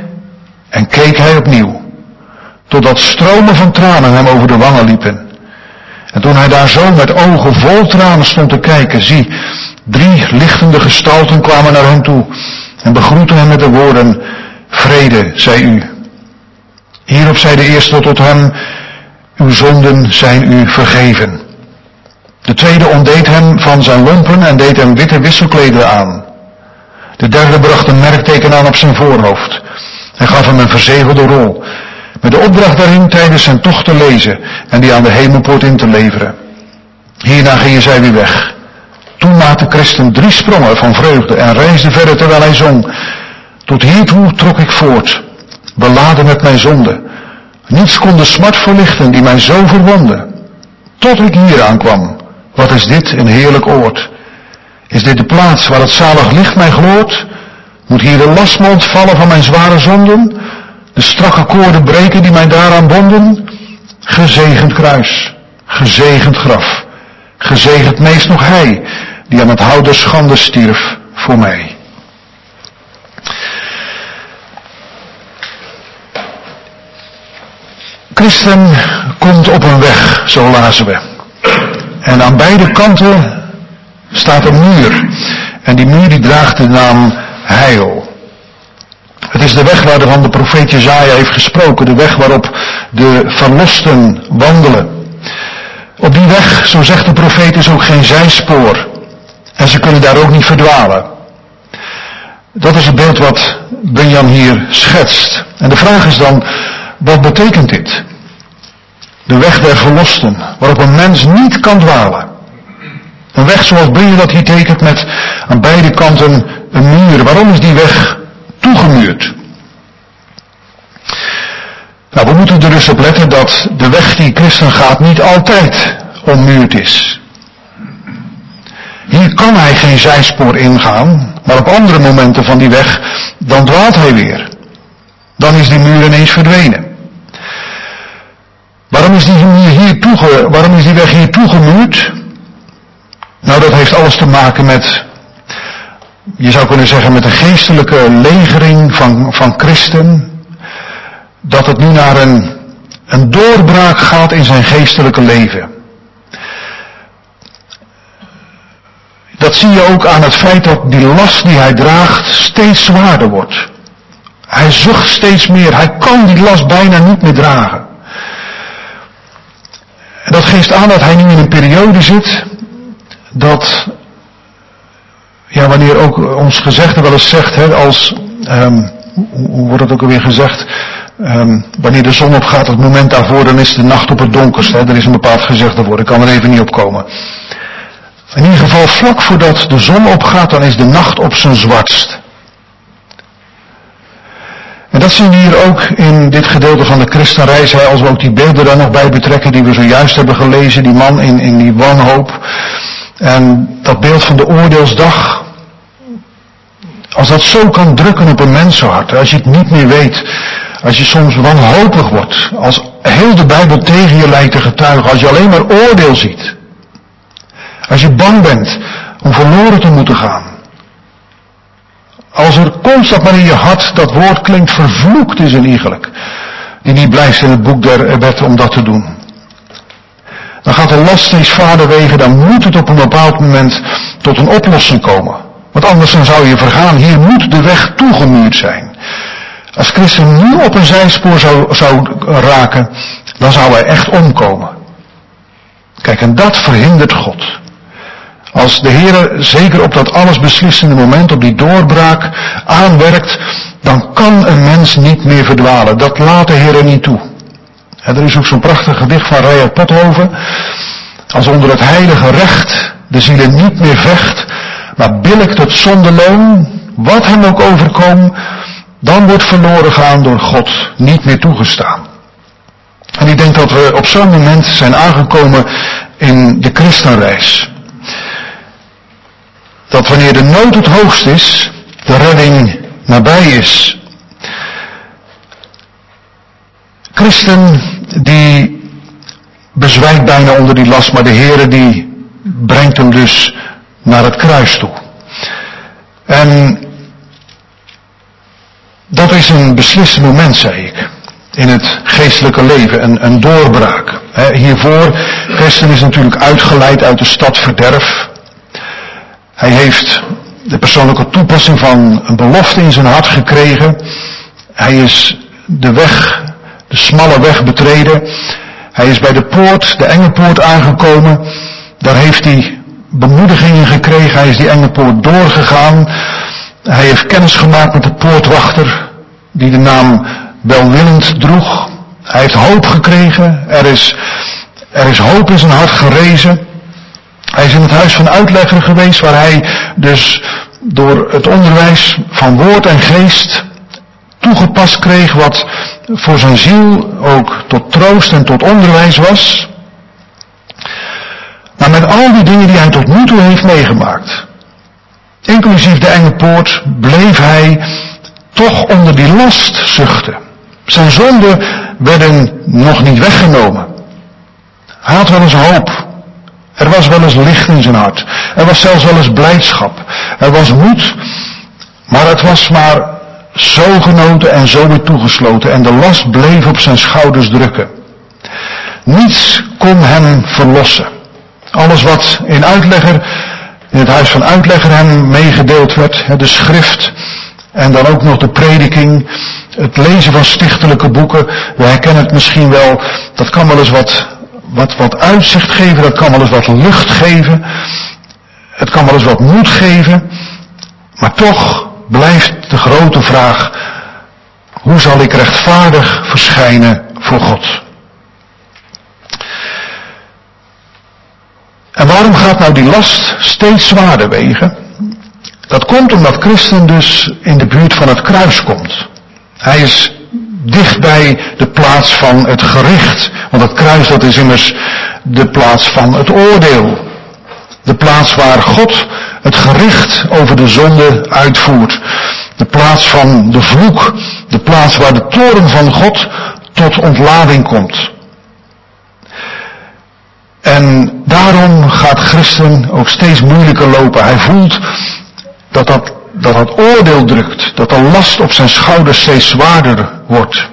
hij opnieuw, totdat stromen van tranen hem over de wangen liepen. En toen hij daar zo met ogen vol tranen stond te kijken, zie, 3 lichtende gestalten kwamen naar hem toe en begroetten hem met de woorden, vrede, zij u. Hierop zei de eerste tot hem, uw zonden zijn u vergeven. De tweede ontdeed hem van zijn lompen en deed hem witte wisselklederen aan. De derde bracht een merkteken aan op zijn voorhoofd en gaf hem een verzegelde rol, met de opdracht daarin tijdens zijn tocht te lezen en die aan de hemelpoort in te leveren. Hierna gingen zij weer weg. Toen maakte Christus 3 sprongen van vreugde en reisde verder terwijl hij zong. Tot hiertoe trok ik voort, beladen met mijn zonde. Niets kon de smart verlichten die mij zo verwondde. Tot ik hier aankwam. Wat is dit een heerlijk oord. Is dit de plaats waar het zalig licht mij gloort? Moet hier de last me ontvallen van mijn zware zonden? De strakke koorden breken die mij daaraan bonden? Gezegend kruis, gezegend graf, gezegend meest nog hij, die aan het hout der schande stierf voor mij. christen komt op een weg, zo lazen we. En aan beide kanten staat een muur. En die muur die draagt de naam heil. Het is de weg waarvan de profeet Jesaja heeft gesproken. De weg waarop de verlosten wandelen. Op die weg, zo zegt de profeet, is ook geen zijspoor. En ze kunnen daar ook niet verdwalen. Dat is het beeld wat Bunyan hier schetst. En de vraag is dan, wat betekent dit? De weg der verlosten, waarop een mens niet kan dwalen. Een weg zoals Bunyan dat hier tekent met aan beide kanten een muur. Waarom is die weg toegemuurd? Nou, we moeten er dus op letten dat de weg die christen gaat niet altijd ommuurd is. Hier kan hij geen zijspoor ingaan, maar op andere momenten van die weg, dan dwaalt hij weer. Dan is die muur ineens verdwenen. Waarom is die weg hier toegemuurd? Nou, dat heeft alles te maken met, je zou kunnen zeggen, met een geestelijke legering van christen. Dat het nu naar een doorbraak gaat in zijn geestelijke leven. Dat zie je ook aan het feit dat die last die hij draagt steeds zwaarder wordt. Hij zucht steeds meer. Hij kan die last bijna niet meer dragen. En dat geeft aan dat hij nu in een periode zit dat, ja, wanneer ook ons gezegde wel eens zegt, hè, als, hoe wordt het ook alweer gezegd, wanneer de zon opgaat, het moment daarvoor, dan is de nacht op het donkerst. Hè, er is een bepaald gezegde voor, ik kan er even niet op komen. In ieder geval, vlak voordat de zon opgaat, dan is de nacht op zijn zwartst. En dat zien we hier ook in dit gedeelte van de christenreis, als we ook die beelden daar nog bij betrekken die we zojuist hebben gelezen, die man in die wanhoop. En dat beeld van de oordeelsdag, als dat zo kan drukken op een mensenhart, als je het niet meer weet, als je soms wanhopig wordt, als heel de Bijbel tegen je lijkt te getuigen, als je alleen maar oordeel ziet. Als je bang bent om verloren te moeten gaan. Als er constant maar in je hart dat woord klinkt, vervloekt is een iegelijk. Die niet blijft in het boek der wetten om dat te doen. Dan gaat de last steeds vader wegen, dan moet het op een bepaald moment tot een oplossing komen. Want anders dan zou je vergaan, hier moet de weg toegemuurd zijn. Als christen nu op een zijspoor zou raken, dan zou hij echt omkomen. Kijk, en dat verhindert God. Als de Heer zeker op dat alles beslissende moment, op die doorbraak aanwerkt, dan kan een mens niet meer verdwalen. Dat laat de Heer niet toe. En er is ook zo'n prachtig gedicht van Reinhard Pothoven. Als onder het heilige recht de ziel niet meer vecht, maar billijkt het zondeloon, wat hem ook overkomt, dan wordt verloren gaan door God niet meer toegestaan. En ik denk dat we op zo'n moment zijn aangekomen in de christenreis. Dat wanneer de nood het hoogst is, de redding nabij is. Christen die bezwijkt bijna onder die last, maar de Heere die brengt hem dus naar het kruis toe. En dat is een beslissend moment, zei ik, in het geestelijke leven, een doorbraak. Hiervoor, Christen is natuurlijk uitgeleid uit de stad verderf. Hij heeft de persoonlijke toepassing van een belofte in zijn hart gekregen. Hij is de weg, de smalle weg betreden. Hij is bij de poort, de enge poort aangekomen. Daar heeft hij bemoedigingen gekregen. Hij is die enge poort doorgegaan. Hij heeft kennis gemaakt met de poortwachter, die de naam welwillend droeg. Hij heeft hoop gekregen. Er is hoop in zijn hart gerezen. Hij is in het huis van uitlegger geweest, waar hij dus door het onderwijs van woord en geest toegepast kreeg, wat voor zijn ziel ook tot troost en tot onderwijs was. Maar met al die dingen die hij tot nu toe heeft meegemaakt, inclusief de enge poort, bleef hij toch onder die last zuchten. Zijn zonden werden nog niet weggenomen. Hij had wel eens hoop. Er was wel eens licht in zijn hart. Er was zelfs wel eens blijdschap. Er was moed. Maar het was maar zo genoten en zo weer toegesloten. En de last bleef op zijn schouders drukken. Niets kon hem verlossen. Alles wat in het huis van uitlegger hem meegedeeld werd, de schrift en dan ook nog de prediking, het lezen van stichtelijke boeken, we herkennen het misschien wel, dat kan wel eens wat uitzicht geven, dat kan wel eens wat lucht geven, het kan wel eens wat moed geven, maar toch blijft de grote vraag, hoe zal ik rechtvaardig verschijnen voor God? En waarom gaat nou die last steeds zwaarder wegen? Dat komt omdat Christen dus in de buurt van het kruis komt. Hij is dicht bij de plaats van het gericht. Want het kruis, dat is immers de plaats van het oordeel. De plaats waar God het gericht over de zonde uitvoert. De plaats van de vloek. De plaats waar de toorn van God tot ontlading komt. En daarom gaat Christen ook steeds moeilijker lopen. Hij voelt dat oordeel drukt. Dat de last op zijn schouders steeds zwaarder wordt.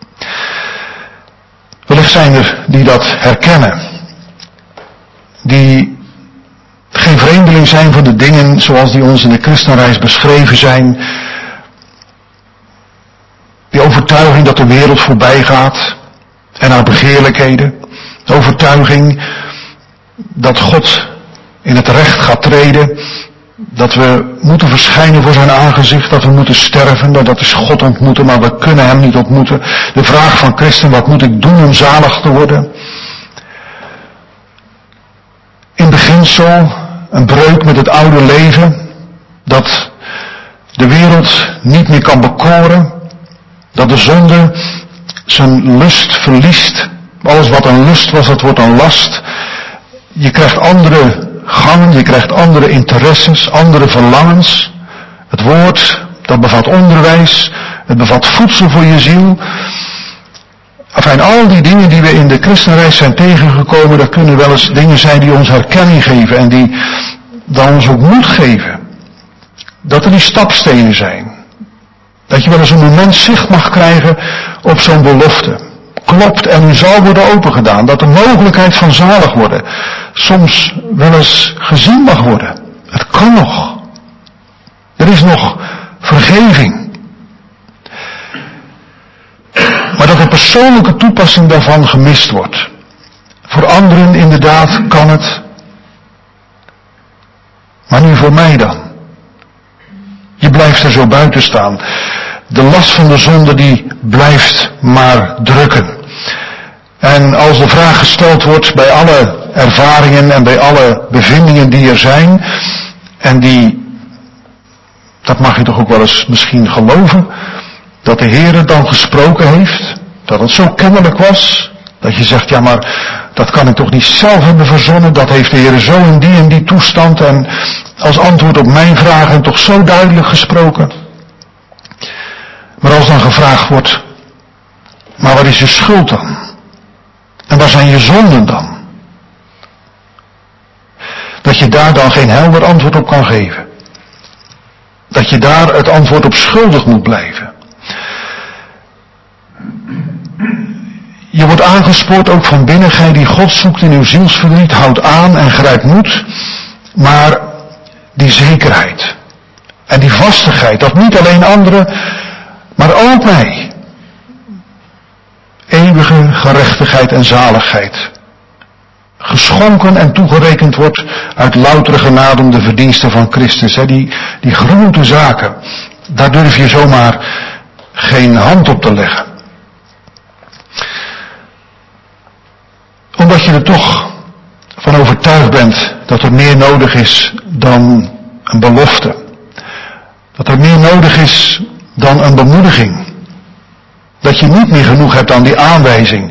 Wellicht zijn er die dat herkennen. Die geen vreemdeling zijn van de dingen zoals die ons in de christenreis beschreven zijn. Die overtuiging dat de wereld voorbij gaat en haar begeerlijkheden. De overtuiging dat God in het recht gaat treden. Dat we moeten verschijnen voor zijn aangezicht. Dat we moeten sterven. Dat is God ontmoeten, maar we kunnen hem niet ontmoeten. De vraag van Christen, wat moet ik doen om zalig te worden? In beginsel een breuk met het oude leven. Dat de wereld niet meer kan bekoren. Dat de zonde zijn lust verliest. Alles wat een lust was, dat wordt een last. Je krijgt andere gangen, je krijgt andere interesses, andere verlangens. Het woord, dat bevat onderwijs, het bevat voedsel voor je ziel. Enfin, al die dingen die we in de christenreis zijn tegengekomen, dat kunnen wel eens dingen zijn die ons herkenning geven en die dan ons ook moed geven. Dat er die stapstenen zijn. Dat je wel eens een moment zicht mag krijgen op zo'n belofte. Klopt en u zal worden opengedaan. Dat de mogelijkheid van zalig worden soms wel eens gezien mag worden. Het kan nog. Er is nog vergeving. Maar dat de persoonlijke toepassing daarvan gemist wordt. Voor anderen inderdaad kan het. Maar nu voor mij dan. Je blijft er zo buiten staan. De last van de zonde die blijft maar drukken. En als de vraag gesteld wordt bij alle ervaringen en bij alle bevindingen die er zijn, en dat mag je toch ook wel eens misschien geloven, dat de Heer dan gesproken heeft, dat het zo kennelijk was, dat je zegt, ja maar dat kan ik toch niet zelf hebben verzonnen, dat heeft de Heer zo in die toestand en als antwoord op mijn vragen toch zo duidelijk gesproken. Maar als dan gevraagd wordt, maar wat is je schuld dan? En waar zijn je zonden dan? Dat je daar dan geen helder antwoord op kan geven. Dat je daar het antwoord op schuldig moet blijven. Je wordt aangespoord ook van binnen, gij die God zoekt in uw zielsverdriet, houd aan en grijp moed. Maar die zekerheid en die vastigheid, dat niet alleen anderen, maar ook mij. Eeuwige gerechtigheid en zaligheid. Geschonken en toegerekend wordt uit loutere genade om de verdiensten van Christus. Die grote zaken, daar durf je zomaar geen hand op te leggen. Omdat je er toch van overtuigd bent dat er meer nodig is dan een belofte. Dat er meer nodig is dan een bemoediging. Dat je niet meer genoeg hebt aan die aanwijzing.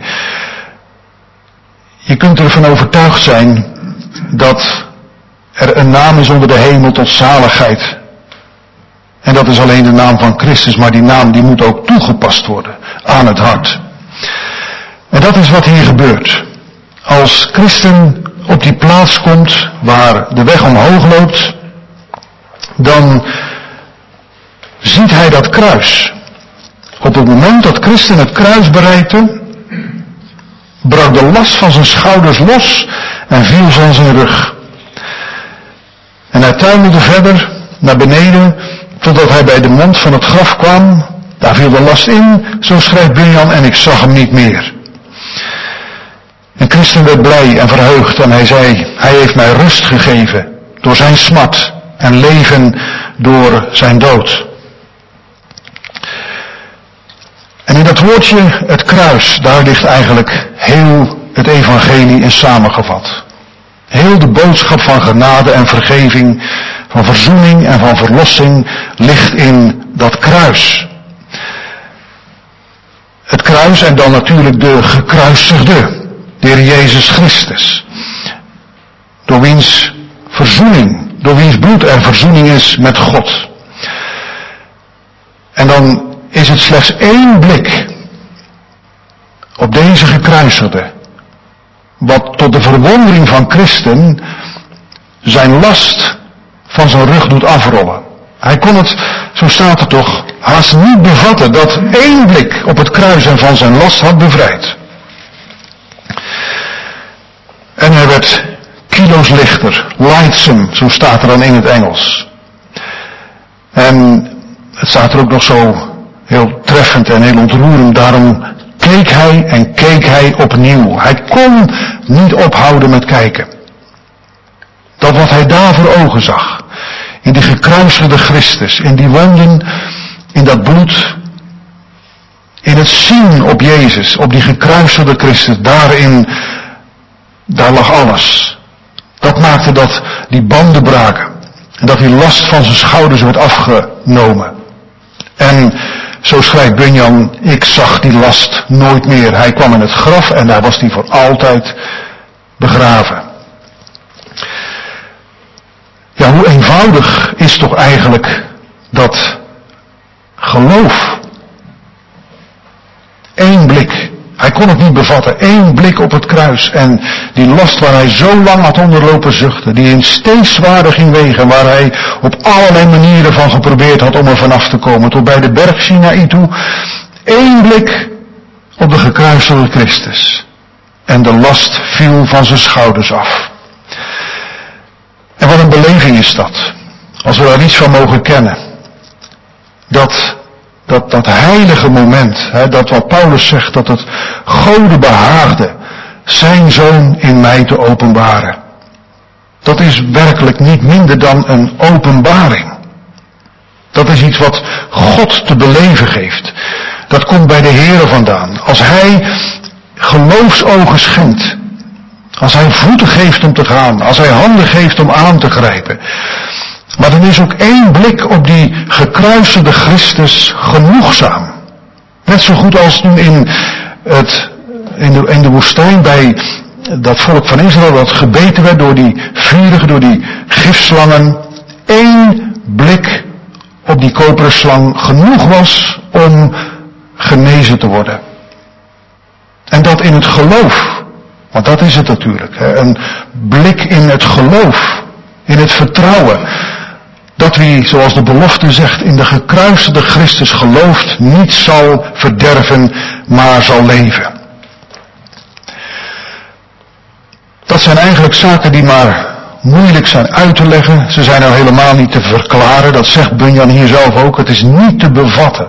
Je kunt ervan overtuigd zijn dat er een naam is onder de hemel tot zaligheid. En dat is alleen de naam van Christus, maar die naam die moet ook toegepast worden aan het hart. En dat is wat hier gebeurt. Als christen op die plaats komt waar de weg omhoog loopt, dan ziet hij dat kruis. Op het moment dat Christen het kruis bereikte, brak de last van zijn schouders los en viel van zijn rug. En hij tuimelde verder naar beneden, totdat hij bij de mond van het graf kwam. Daar viel de last in, zo schrijft Bunyan, en ik zag hem niet meer. En Christen werd blij en verheugd en hij zei, hij heeft mij rust gegeven door zijn smart en leven door zijn dood. En in dat woordje, het kruis, daar ligt eigenlijk heel het evangelie in samengevat. Heel de boodschap van genade en vergeving, van verzoening en van verlossing ligt in dat kruis. Het kruis en dan natuurlijk de gekruisigde, de Heer Jezus Christus. Door wiens verzoening, door wiens bloed er verzoening is met God. En dan is het slechts één blik op deze gekruisigde, wat tot de verwondering van Christen zijn last van zijn rug doet afrollen. Hij kon het, zo staat het toch, haast niet bevatten dat één blik op het kruis hem van zijn last had bevrijd. En hij werd kilo's lichter, lightsome, zo staat er dan in het Engels. En het staat er ook nog zo heel treffend en heel ontroerend, daarom keek hij opnieuw. Hij kon niet ophouden met kijken. Dat wat hij daar voor ogen zag, in die gekruisigde Christus, in die wonden, in dat bloed, in het zien op Jezus, op die gekruisigde Christus, daar lag alles. Dat maakte dat die banden braken en dat die last van zijn schouders werd afgenomen. En zo schrijft Bunyan, ik zag die last nooit meer. Hij kwam in het graf en daar was hij voor altijd begraven. Ja, hoe eenvoudig is toch eigenlijk dat geloof? Eén blik. Hij kon het niet bevatten. Eén blik op het kruis. En die last waar hij zo lang had onderlopen zuchten. Die hem steeds zwaarder ging wegen. Waar hij op allerlei manieren van geprobeerd had om er vanaf te komen. Tot bij de berg Sinaï toe. Eén blik op de gekruisigde Christus. En de last viel van zijn schouders af. En wat een beleving is dat. Als we daar iets van mogen kennen. Dat heilige moment, dat wat Paulus zegt, dat het Gode behaagde zijn Zoon in mij te openbaren. Dat is werkelijk niet minder dan een openbaring. Dat is iets wat God te beleven geeft. Dat komt bij de Heere vandaan. Als Hij geloofsogen schenkt, als Hij voeten geeft om te gaan, als Hij handen geeft om aan te grijpen. Maar dan is ook één blik op die gekruisigde Christus genoegzaam. Net zo goed als toen in de woestijn bij dat volk van Israël dat gebeten werd door die vurigen, door die gifslangen. Eén blik op die koperen slang genoeg was om genezen te worden. En dat in het geloof. Want dat is het natuurlijk. Een blik in het geloof. In het vertrouwen. Dat wie, zoals de belofte zegt, in de gekruisigde Christus gelooft, niet zal verderven, maar zal leven. Dat zijn eigenlijk zaken die maar moeilijk zijn uit te leggen. Ze zijn nou helemaal niet te verklaren. Dat zegt Bunyan hier zelf ook. Het is niet te bevatten.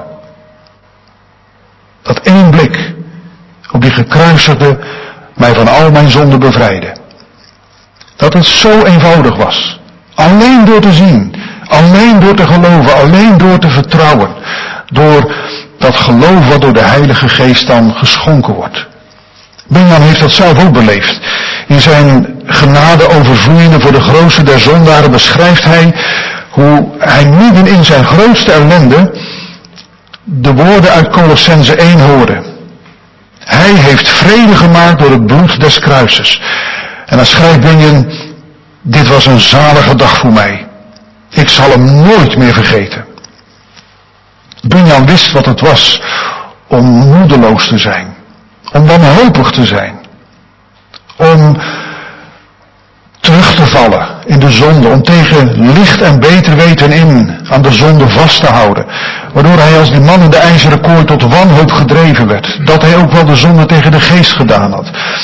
Dat één blik op die gekruisigde mij van al mijn zonden bevrijden. Dat het zo eenvoudig was. Alleen door te zien. Alleen door te geloven. Alleen door te vertrouwen. Door dat geloof wat door de Heilige Geest dan geschonken wordt. Bunyan heeft dat zelf ook beleefd. In zijn genade overvloeiende voor de grootste der zondaren beschrijft hij hoe hij midden in zijn grootste ellende de woorden uit Colossense 1 hoorde. Hij heeft vrede gemaakt door het bloed des kruises. En dan schrijft Bunyan, dit was een zalige dag voor mij. Ik zal hem nooit meer vergeten. Bunyan wist wat het was om moedeloos te zijn. Om wanhopig te zijn. Om terug te vallen in de zonde. Om tegen licht en beter weten in aan de zonde vast te houden. Waardoor hij als die man in de ijzeren kooi tot wanhoop gedreven werd. Dat hij ook wel de zonde tegen de geest gedaan had.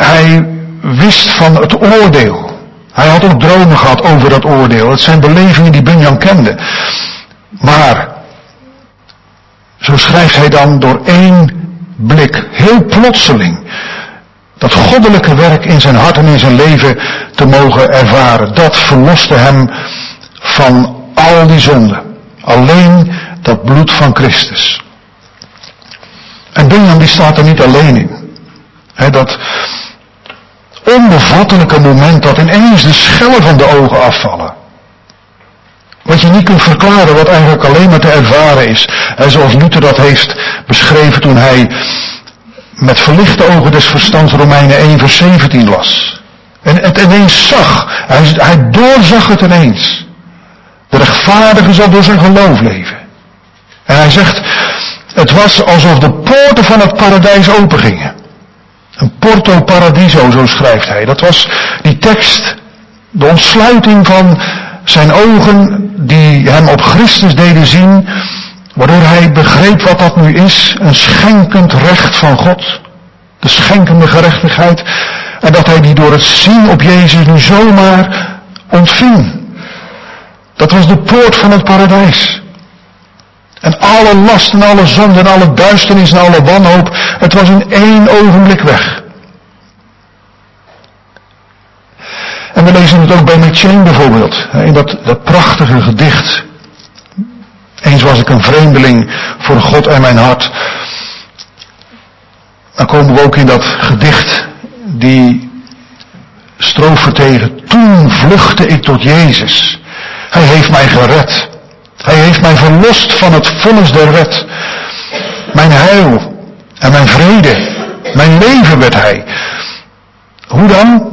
hij wist van het oordeel. Hij had ook dromen gehad over dat oordeel. Het zijn belevingen die Bunyan kende. Maar, zo schrijft hij dan door één blik, heel plotseling, dat goddelijke werk in zijn hart en in zijn leven te mogen ervaren. Dat verloste hem van al die zonden. Alleen dat bloed van Christus. En Bunyan die staat er niet alleen in. Dat onbevattelijke moment dat ineens de schellen van de ogen afvallen. Wat je niet kunt verklaren, wat eigenlijk alleen maar te ervaren is. En zoals Luther dat heeft beschreven toen hij met verlichte ogen des verstands Romeinen 1 vers 17 las. En het ineens zag. Hij doorzag het ineens. De rechtvaardige zal door zijn geloof leven. En hij zegt, het was alsof de poorten van het paradijs opengingen. Een porto paradiso, zo schrijft hij. Dat was die tekst, de ontsluiting van zijn ogen die hem op Christus deden zien, waardoor hij begreep wat dat nu is, een schenkend recht van God, de schenkende gerechtigheid, en dat hij die door het zien op Jezus nu zomaar ontving. Dat was de poort van het paradijs. En alle last en alle zonde en alle duisternis en alle wanhoop, het was in één ogenblik weg. En we lezen het ook bij M'Cheyne bijvoorbeeld, in dat prachtige gedicht. Eens was ik een vreemdeling voor God en mijn hart. Dan komen we ook in dat gedicht die strofe tegen. Toen vluchtte ik tot Jezus. Hij heeft mij gered. Hij heeft mij verlost van het vonnis der wet. Mijn heil en mijn vrede, mijn leven werd hij. Hoe dan?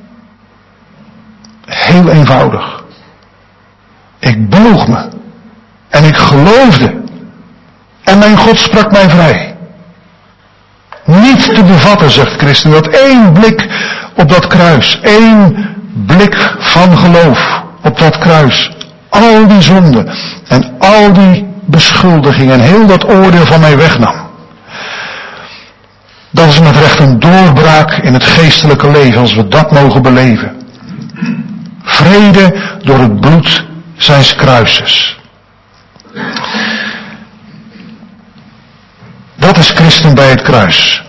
Heel eenvoudig. Ik boog me en ik geloofde en mijn God sprak mij vrij. Niet te bevatten, zegt Christen, dat één blik op dat kruis, één blik van geloof op dat kruis, al die zonden en al die beschuldigingen en heel dat oordeel van mij wegnam. Dat is met recht een doorbraak in het geestelijke leven als we dat mogen beleven. Vrede door het bloed zijns kruises. Dat is christen bij het kruis.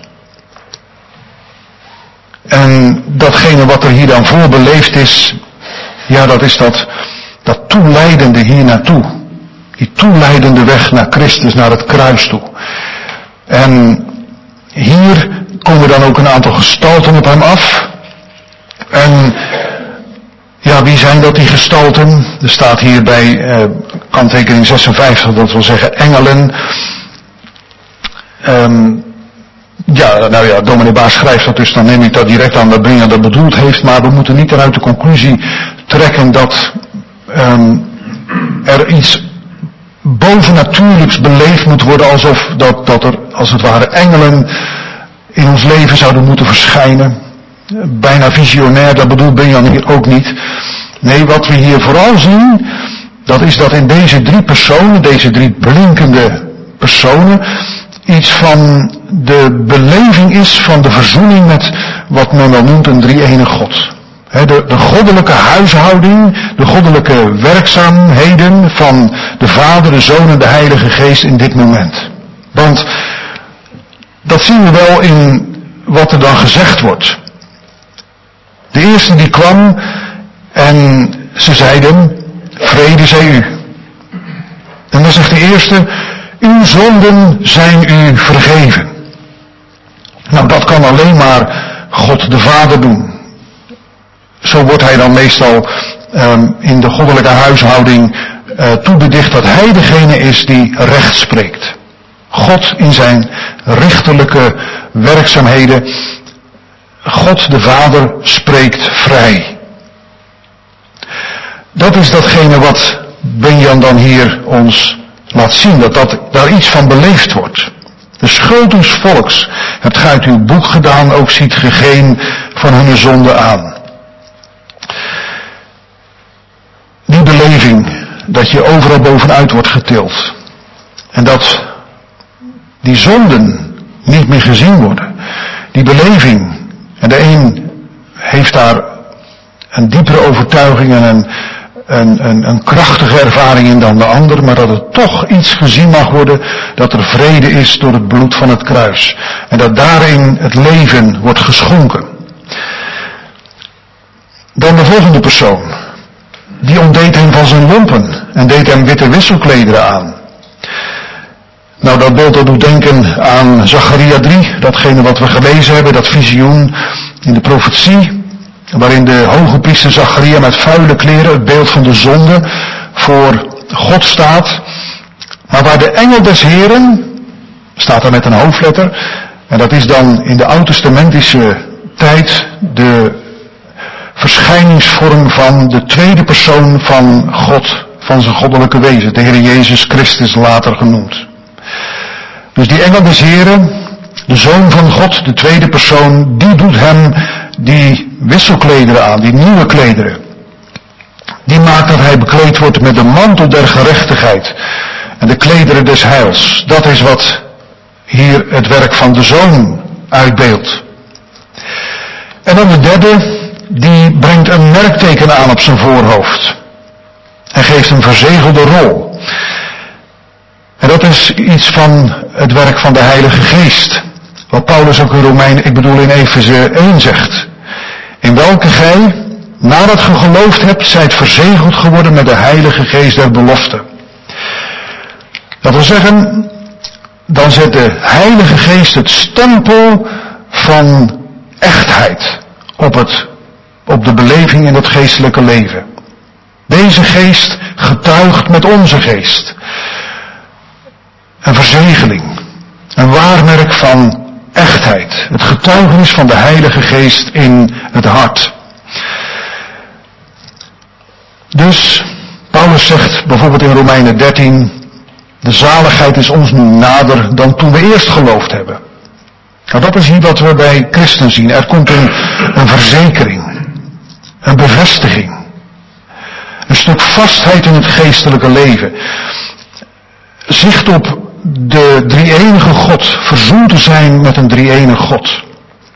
En datgene wat er hier dan voor beleefd is, ja, dat is dat toeleidende hier naartoe. Die toeleidende weg naar Christus, naar het kruis toe. En hier komen dan ook een aantal gestalten op hem af. En ja, wie zijn dat die gestalten? Er staat hier bij kanttekening 56, dat wil zeggen engelen. Dominee Baas schrijft dat, dus dan neem ik dat direct aan dat Bunyan dat bedoeld heeft, maar we moeten niet eruit de conclusie trekken dat er iets bovennatuurlijks beleefd moet worden, alsof dat er als het ware engelen in ons leven zouden moeten verschijnen. Bijna visionair, dat bedoelt Bunyan hier ook niet. Nee, wat we hier vooral zien, dat is dat in deze drie personen, deze drie blinkende personen, iets van de beleving is van de verzoening met wat men wel noemt een drie-enige God. De goddelijke huishouding, de goddelijke werkzaamheden van de Vader, de Zoon en de Heilige Geest in dit moment. Want dat zien we wel in wat er dan gezegd wordt. De eerste die kwam en ze zeiden, vrede zij u. En dan zegt de eerste, uw zonden zijn u vergeven. Nou, dat kan alleen maar God de Vader doen. Zo wordt hij dan meestal in de goddelijke huishouding toebedicht dat hij degene is die recht spreekt. God in zijn richterlijke werkzaamheden, God de Vader spreekt vrij. Dat is datgene wat Bunyan dan hier ons laat zien, dat daar iets van beleefd wordt. De schuld uws volks hebt gij uit uw boek gedaan, ook ziet ge geen van hun zonde aan. Die beleving, dat je overal bovenuit wordt getild. En dat die zonden niet meer gezien worden. Die beleving, En de een heeft daar een diepere overtuiging en een krachtige ervaring in dan de ander, maar dat er toch iets gezien mag worden, dat er vrede is door het bloed van het kruis. En dat daarin het leven wordt geschonken. Dan de volgende persoon. Die ontdeed hem van zijn lompen en deed hem witte wisselklederen aan. Nou, dat beeld dat doet denken aan Zacharia 3, datgene wat we gelezen hebben, dat visioen in de profetie, waarin de hoge priester Zacharia met vuile kleren, het beeld van de zonde, voor God staat. Maar waar de engel des Heren, staat er met een hoofdletter, en dat is dan in de oud-testamentische tijd de verschijningsvorm van de tweede persoon van God, van zijn goddelijke wezen, de Heer Jezus Christus later genoemd. Dus die engel des Heren, de Zoon van God, de tweede persoon, die doet hem die wisselklederen aan, die nieuwe klederen. Die maakt dat hij bekleed wordt met de mantel der gerechtigheid en de klederen des heils. Dat is wat hier het werk van de Zoon uitbeeldt. En dan de derde, die brengt een merkteken aan op zijn voorhoofd. En geeft een verzegelde rol. En dat is iets van het werk van de Heilige Geest. Wat Paulus ook in Efeze 1 zegt. In welke gij, nadat ge geloofd hebt, zijt verzegeld geworden met de Heilige Geest der belofte. Dat wil zeggen, dan zet de Heilige Geest het stempel van echtheid op de beleving in het geestelijke leven. Deze geest getuigt met onze geest. Een verzegeling. Een waarmerk van echtheid. Het getuigenis van de Heilige Geest in het hart. Dus, Paulus zegt bijvoorbeeld in Romeinen 13, de zaligheid is ons nu nader dan toen we eerst geloofd hebben. Nou, dat is hier wat we bij christen zien. Er komt een verzekering. Een bevestiging. Een stuk vastheid in het geestelijke leven. Zicht op de drie-enige God. Verzoend te zijn met een drie-enige God.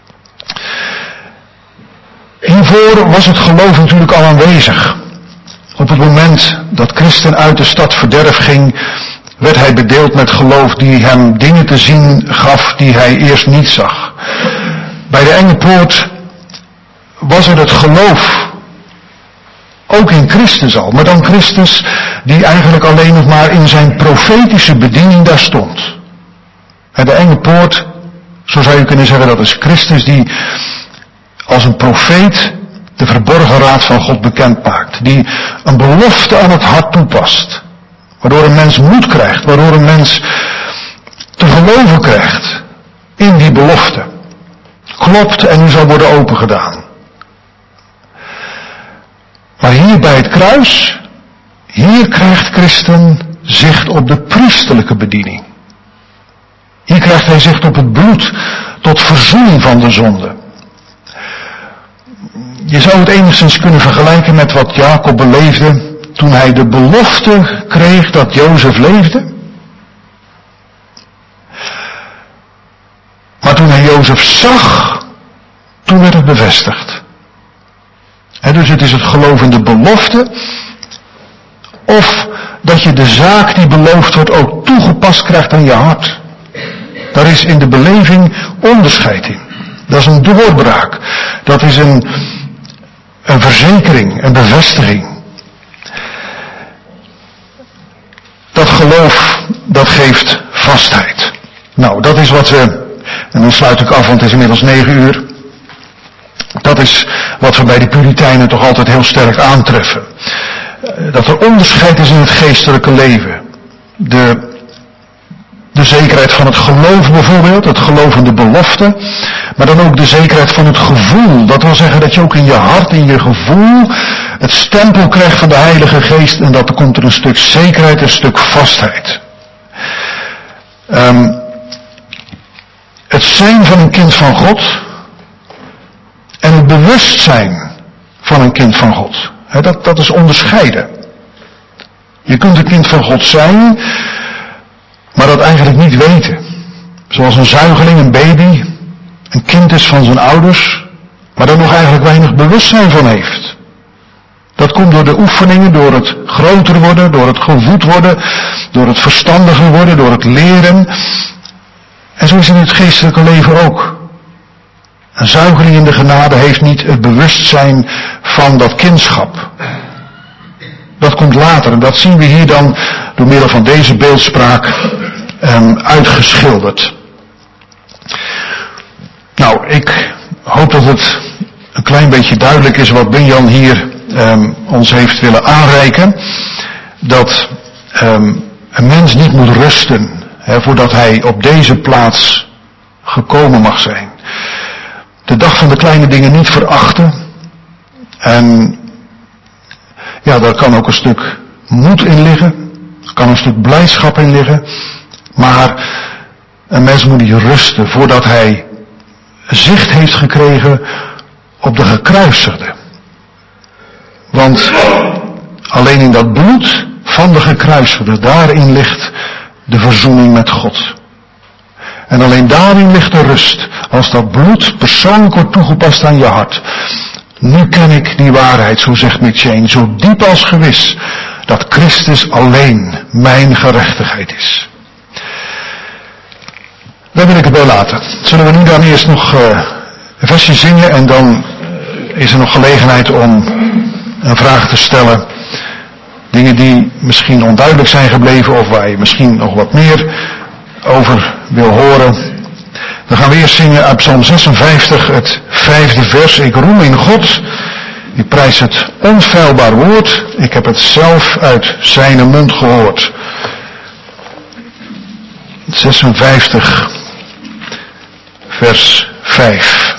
Hiervoor was het geloof natuurlijk al aanwezig. Op het moment dat Christen uit de stad verderf ging, werd hij bedeeld met geloof die hem dingen te zien gaf die hij eerst niet zag. Bij de enge poort was er het geloof, ook in Christus al, maar dan Christus die eigenlijk alleen nog maar in zijn profetische bediening daar stond. En de enge poort, zo zou je kunnen zeggen, dat is Christus die als een profeet de verborgen raad van God bekend maakt. Die een belofte aan het hart toepast. Waardoor een mens moed krijgt, waardoor een mens te geloven krijgt in die belofte. Klopt en u zal worden opengedaan. Maar hier bij het kruis, hier krijgt Christen zicht op de priesterlijke bediening. Hier krijgt hij zicht op het bloed tot verzoening van de zonde. Je zou het enigszins kunnen vergelijken met wat Jacob beleefde toen hij de belofte kreeg dat Jozef leefde. Maar toen hij Jozef zag, toen werd het bevestigd. En dus het is het geloof in de belofte, of dat je de zaak die beloofd wordt ook toegepast krijgt aan je hart. Daar is in de beleving onderscheid in. Dat is een doorbraak. Dat is een verzekering, een bevestiging. Dat geloof, dat geeft vastheid. Nou, dat is wat we, en dan sluit ik af, want het is inmiddels 9:00. Dat is wat we bij de Puritijnen toch altijd heel sterk aantreffen. Dat er onderscheid is in het geestelijke leven. De zekerheid van het geloof bijvoorbeeld, het geloof in de belofte. Maar dan ook de zekerheid van het gevoel. Dat wil zeggen dat je ook in je hart, in je gevoel, het stempel krijgt van de Heilige Geest. En dat er komt er een stuk zekerheid, een stuk vastheid. Het zijn van een kind van God. En het bewustzijn van een kind van God. Dat is onderscheiden. Je kunt een kind van God zijn, maar dat eigenlijk niet weten. Zoals een zuigeling, een baby, een kind is van zijn ouders. maar er nog eigenlijk weinig bewustzijn van heeft. Dat komt door de oefeningen, door het groter worden, door het gevoed worden, door het verstandiger worden, door het leren. En zo is het in het geestelijke leven ook. Een zuigeling in de genade heeft niet het bewustzijn van dat kindschap. Dat komt later en dat zien we hier dan door middel van deze beeldspraak uitgeschilderd. Nou, ik hoop dat het een klein beetje duidelijk is wat Benjan hier ons heeft willen aanreiken. Dat een mens niet moet rusten voordat hij op deze plaats gekomen mag zijn. De dag van de kleine dingen niet verachten. En ja, daar kan ook een stuk moed in liggen. Er kan een stuk blijdschap in liggen. Maar een mens moet niet rusten voordat hij zicht heeft gekregen op de gekruisigde. Want alleen in dat bloed van de gekruisigde, daarin ligt de verzoening met God. En alleen daarin ligt de rust, als dat bloed persoonlijk wordt toegepast aan je hart. Nu ken ik die waarheid, zo zegt McCheyne, zo diep als gewis, dat Christus alleen mijn gerechtigheid is. Daar wil ik het bij laten. Zullen we nu dan eerst nog een versje zingen en dan is er nog gelegenheid om een vraag te stellen. Dingen die misschien onduidelijk zijn gebleven of waar je misschien nog wat meer over wil horen. Dan gaan we eerst zingen uit Psalm 56, het 5e vers. Ik roem in God, ik prijs het onfeilbaar woord. Ik heb het zelf uit zijn mond gehoord. 56, vers 5.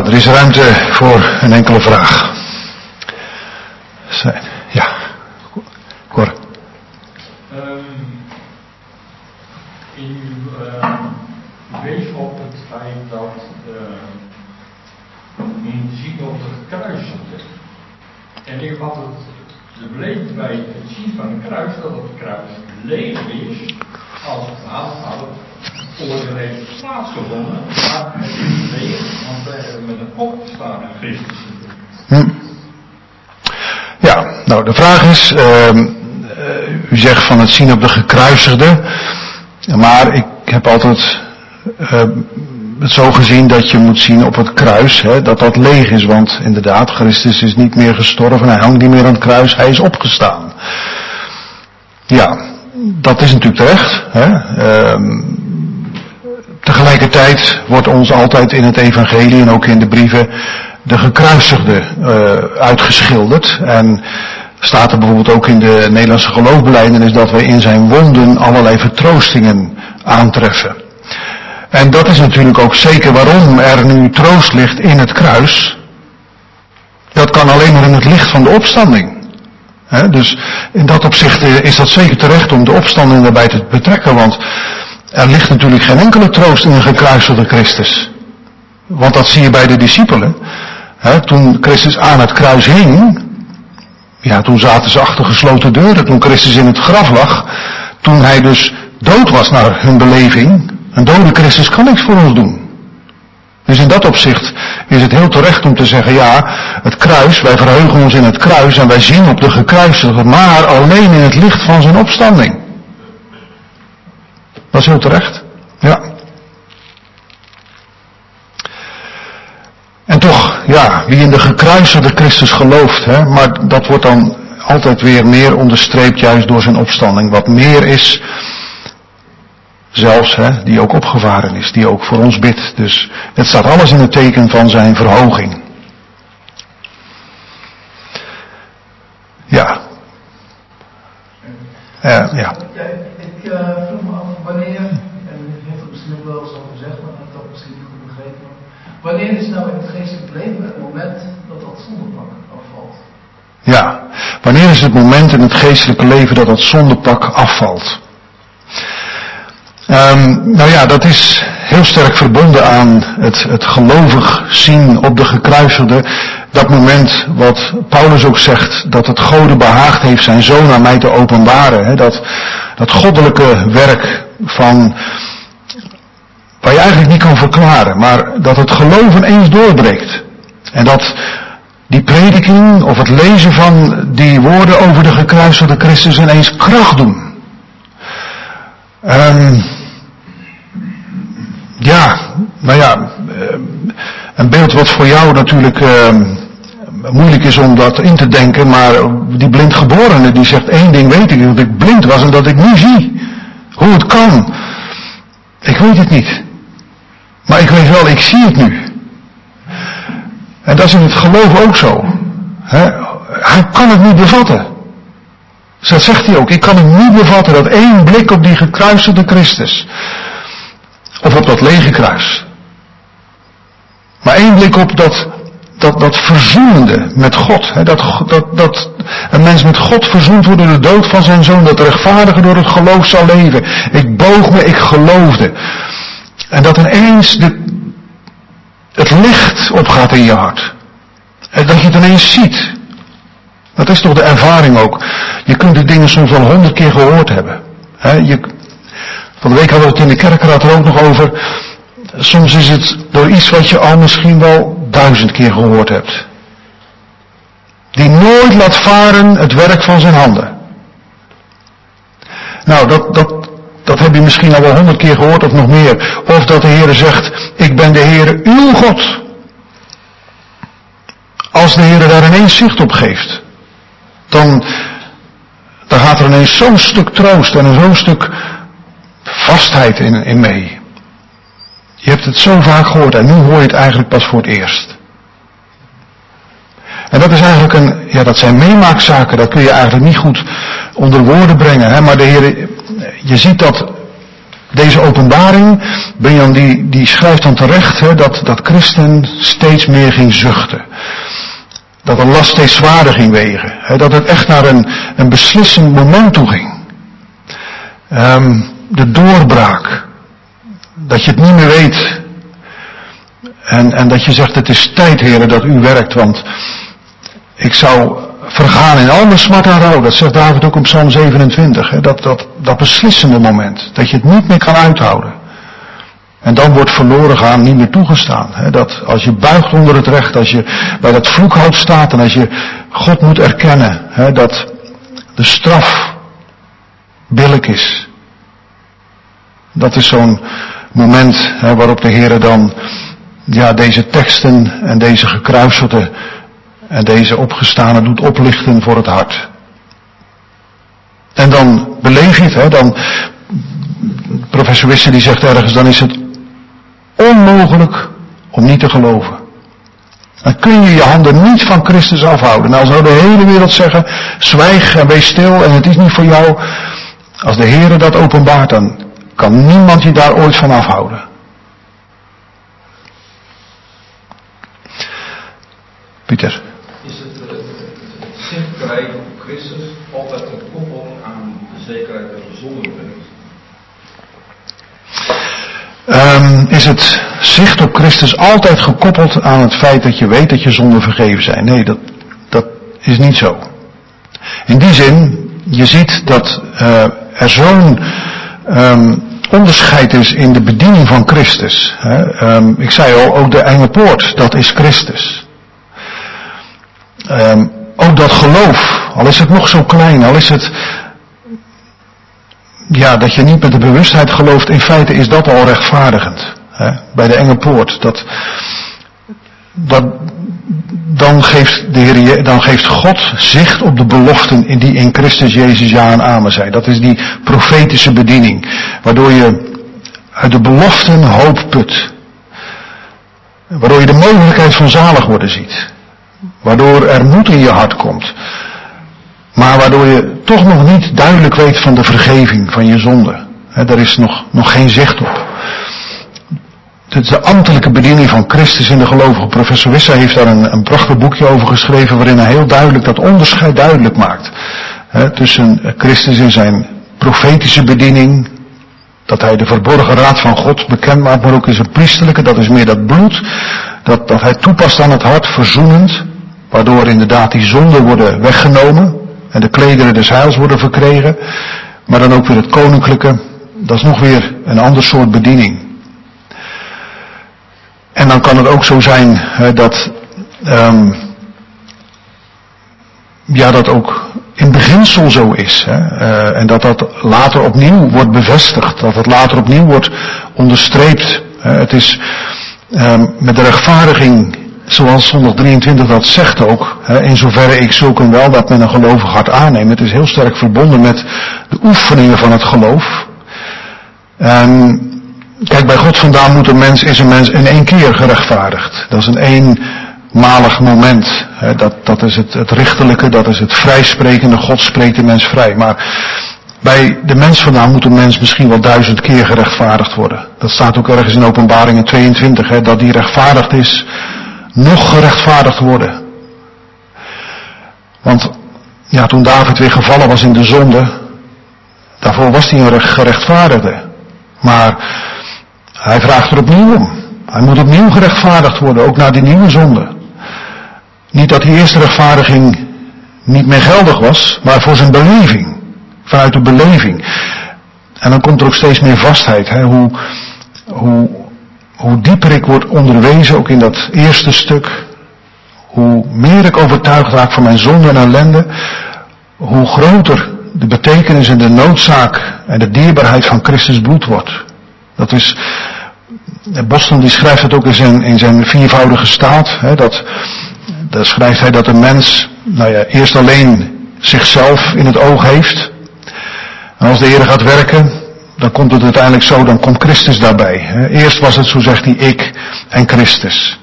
er is ruimte voor een enkele vraag. Ja, Cor. U wees op het feit dat men ziet op het kruisigde. En ik had de beleving bij het zien van een kruis, dat het kruis leeg is, als het oordeel heeft plaatsgevonden, maar het is leeg, want wij hebben met een opgestaande Christus te doen. Ja, nou de vraag is, u zegt van het zien op de gekruisigde, maar ik heb altijd het zo gezien dat je moet zien op het kruis, dat dat leeg is, want inderdaad, Christus is niet meer gestorven, hij hangt niet meer aan het kruis, hij is opgestaan. Ja, dat is natuurlijk terecht. Tegelijkertijd wordt ons altijd in het evangelie en ook in de brieven de gekruisigde uitgeschilderd. En staat er bijvoorbeeld ook in de Nederlandse geloofbelijdenis dat wij in zijn wonden allerlei vertroostingen aantreffen. En dat is natuurlijk ook zeker waarom er nu troost ligt in het kruis. Dat kan alleen maar in het licht van de opstanding. Dus in dat opzicht is dat zeker terecht om de opstanding daarbij te betrekken, want er ligt natuurlijk geen enkele troost in een gekruisigde Christus. Want dat zie je bij de discipelen. Toen Christus aan het kruis hing, ja, toen zaten ze achter gesloten deuren. Toen Christus in het graf lag, toen hij dus dood was naar hun beleving. Een dode Christus kan niks voor ons doen. Dus in dat opzicht is het heel terecht om te zeggen, ja, het kruis, wij verheugen ons in het kruis en wij zien op de gekruisigde, maar alleen in het licht van zijn opstanding. Dat is heel terecht. Ja. En toch, ja, wie in de gekruisigde Christus gelooft, maar dat wordt dan altijd weer meer onderstreept juist door zijn opstanding. Wat meer is, zelfs, die ook opgevaren is, die ook voor ons bidt. Dus het staat alles in het teken van zijn verhoging. Ja. Ja. Ik vroeg me af wanneer, en u heeft het misschien ook wel eens al gezegd, maar ik heb dat misschien niet goed begrepen. Wanneer is nou in het geestelijk leven het moment dat dat zondepak afvalt? Ja, wanneer is het moment in het geestelijke leven dat dat zondepak afvalt? Nou ja, dat is heel sterk verbonden aan het gelovig zien op de gekruisigde. Dat moment wat Paulus ook zegt, dat het Gode behaagd heeft zijn zoon aan mij te openbaren. Dat goddelijke werk van, waar je eigenlijk niet kan verklaren, maar dat het geloven eens doorbreekt. En dat die prediking of het lezen van die woorden over de gekruisigde Christus ineens kracht doen. Ja, nou ja, een beeld wat voor jou natuurlijk moeilijk is om dat in te denken, maar die blindgeborene die zegt één ding weet ik, dat ik blind was en dat ik nu zie. Hoe het kan, ik weet het niet. Maar ik weet wel, ik zie het nu. En dat is in het geloof ook zo. Hij kan het niet bevatten. Dus dat zegt hij ook, ik kan het niet bevatten, dat één blik op die gekruisigde Christus. Of op dat lege kruis. Maar één blik op dat verzoenende met God. Dat een mens met God verzoend wordt door de dood van zijn zoon. Dat de rechtvaardige door het geloof zal leven. Ik boog me, ik geloofde. En dat ineens het licht opgaat in je hart. En dat je het ineens ziet. Dat is toch de ervaring ook. Je kunt de dingen soms wel 100 keer gehoord hebben. Van de week hadden we het in de kerkraad er ook nog over. Soms is het door iets wat je al misschien wel 1000 keer gehoord hebt. Die nooit laat varen het werk van zijn handen. Nou, dat heb je misschien al wel 100 keer gehoord of nog meer. Of dat de Heere zegt, ik ben de Heere uw God. Als de Heere daar ineens zicht op geeft. Dan gaat er ineens zo'n stuk troost en zo'n stuk vastheid in mee. Je hebt het zo vaak gehoord en nu hoor je het eigenlijk pas voor het eerst. En dat is eigenlijk dat zijn meemaakzaken, dat kun je eigenlijk niet goed onder woorden brengen. Maar de Heer, je ziet deze openbaring, Benjan die schrijft dan terecht dat Christen steeds meer ging zuchten. Dat een last steeds zwaarder ging wegen. Dat het echt naar een beslissend moment toe ging. De doorbraak. Dat je het niet meer weet. En dat je zegt, het is tijd, Heere, dat u werkt. Want ik zou vergaan in al mijn smart en rouw. Dat zegt David ook op Psalm 27. Dat beslissende moment. Dat je het niet meer kan uithouden. En dan wordt verloren gaan niet meer toegestaan. Dat als je buigt onder het recht, als je bij dat vloekhout staat en als je God moet erkennen, dat de straf billijk is. Dat is zo'n moment waarop de Heere dan deze teksten en deze gekruiselde en deze opgestane doet oplichten voor het hart. En dan beleef je het, dan professor Wisse die zegt ergens, dan is het onmogelijk om niet te geloven. Dan kun je je handen niet van Christus afhouden. Nou zou de hele wereld zeggen, zwijg en wees stil en het is niet voor jou. Als de Heere dat openbaart, dan kan niemand je daar ooit van afhouden. Pieter. Is het zicht krijgen op Christus altijd gekoppeld aan de zekerheid dat je zonde bent? Is het zicht op Christus altijd gekoppeld aan het feit dat je weet dat je zonden vergeven zijn? Nee, dat is niet zo. In die zin, je ziet dat er zo'n onderscheid is in de bediening van Christus. Ik zei al, ook de enge poort, dat is Christus. Ook dat geloof, al is het nog zo klein, al is het dat je niet met de bewustheid gelooft, in feite is dat al rechtvaardigend. Bij de enge poort, dan geeft God zicht op de beloften die in Christus Jezus ja en amen zijn. Dat is die profetische bediening, waardoor je uit de beloften hoop put. Waardoor je de mogelijkheid van zalig worden ziet. Waardoor er moed in je hart komt. Maar waardoor je toch nog niet duidelijk weet van de vergeving van je zonde. Daar is nog geen zicht op. Het is de ambtelijke bediening van Christus in de gelovigen. Professor Wissa heeft daar een prachtig boekje over geschreven, waarin hij heel duidelijk dat onderscheid duidelijk maakt. Tussen Christus in zijn profetische bediening, dat hij de verborgen raad van God bekend maakt, maar ook in zijn priesterlijke, dat is meer dat bloed, dat hij toepast aan het hart, verzoenend, waardoor inderdaad die zonden worden weggenomen en de klederen des heils worden verkregen. Maar dan ook weer het koninklijke, dat is nog weer een ander soort bediening. En dan kan het ook zo zijn dat dat ook in beginsel zo is. En dat later opnieuw wordt bevestigd. Dat het later opnieuw wordt onderstreept. Het is met de rechtvaardiging, zoals zondag 23 dat zegt ook. In zoverre ik zulk een wel dat men een gelovig hart aanneemt. Het is heel sterk verbonden met de oefeningen van het geloof. Kijk, bij God vandaan is een mens in één keer gerechtvaardigd. Dat is een eenmalig moment. Dat is het richterlijke, dat is het vrijsprekende. God spreekt de mens vrij. Maar bij de mens vandaan moet een mens misschien wel 1000 keer gerechtvaardigd worden. Dat staat ook ergens in Openbaringen 22. Dat die rechtvaardigd is, nog gerechtvaardigd worden. Want toen David weer gevallen was in de zonde, daarvoor was hij een gerechtvaardigde. Maar hij vraagt er opnieuw om. Hij moet opnieuw gerechtvaardigd worden, ook na die nieuwe zonde. Niet dat die eerste rechtvaardiging niet meer geldig was, maar voor zijn beleving. Vanuit de beleving. En dan komt er ook steeds meer vastheid. Hoe dieper ik word onderwezen, ook in dat eerste stuk. Hoe meer ik overtuigd raak van mijn zonde en ellende. Hoe groter de betekenis en de noodzaak en de dierbaarheid van Christus bloed wordt. Dat is, Boston die schrijft het ook in zijn viervoudige staat. Daar schrijft hij dat een mens, eerst alleen zichzelf in het oog heeft. En als de Heer gaat werken, dan komt het uiteindelijk zo, dan komt Christus daarbij. Eerst was het, zo zegt hij, ik en Christus.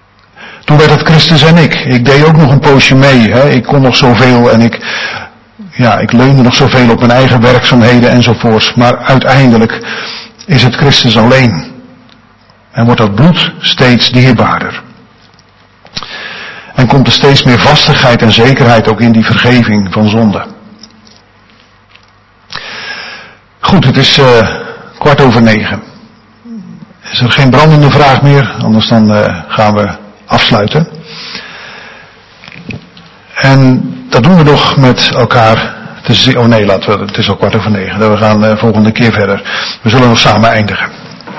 Toen werd het Christus en ik. Ik deed ook nog een poosje mee. Ik kon nog zoveel en ik leunde nog zoveel op mijn eigen werkzaamheden enzovoorts. Maar uiteindelijk is het Christus alleen. En wordt dat bloed steeds dierbaarder. En komt er steeds meer vastigheid en zekerheid ook in die vergeving van zonde. Goed, het is 9:15. Is er geen brandende vraag meer? Anders dan gaan we afsluiten. En dat doen we nog met elkaar. Het is al 9:15. We gaan volgende keer verder. We zullen nog samen eindigen.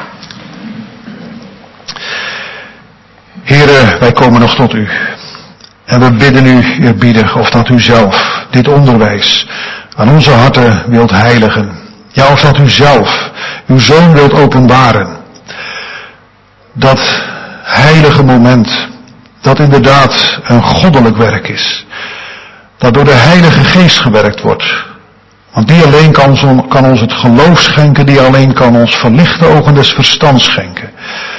Heren, wij komen nog tot u. En we bidden u eerbiedig of dat u zelf dit onderwijs aan onze harten wilt heiligen. Ja, of dat u zelf uw Zoon wilt openbaren. Dat heilige moment, dat inderdaad een goddelijk werk is. Dat door de Heilige Geest gewerkt wordt. Want die alleen kan ons het geloof schenken, die alleen kan ons verlichte ogen des verstands schenken.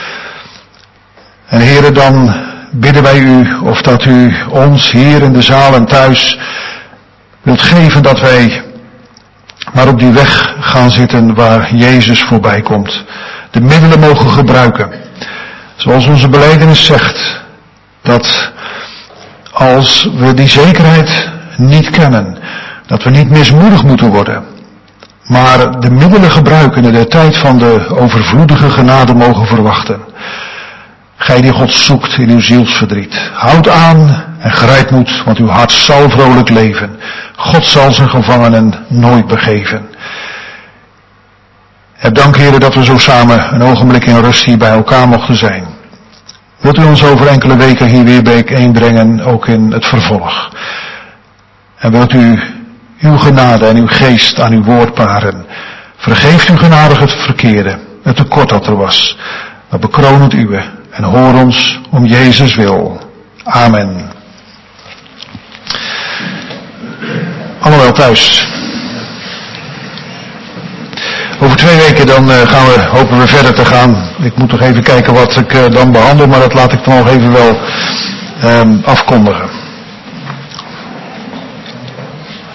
En heren, dan bidden wij u of dat u ons hier in de zaal en thuis wilt geven dat wij maar op die weg gaan zitten waar Jezus voorbij komt. De middelen mogen gebruiken. Zoals onze belijdenis zegt, dat als we die zekerheid niet kennen, dat we niet mismoedig moeten worden, maar de middelen gebruiken in de tijd van de overvloedige genade mogen verwachten. Gij die God zoekt in uw zielsverdriet, houd aan en grijp moed, want uw hart zal vrolijk leven. God zal zijn gevangenen nooit begeven. Heb dank, heren, dat we zo samen een ogenblik in rust hier bij elkaar mochten zijn. Wilt u ons over enkele weken hier weer bijeenbrengen, ook in het vervolg. En wilt u uw genade en uw geest aan uw woord paren. Vergeeft u genadig het verkeerde, het tekort dat er was. Maar bekroon het uwe en hoor ons om Jezus wil. Amen. Allemaal thuis. Over 2 weken dan hopen we verder te gaan. Ik moet nog even kijken wat ik dan behandel, maar dat laat ik dan nog even wel afkondigen.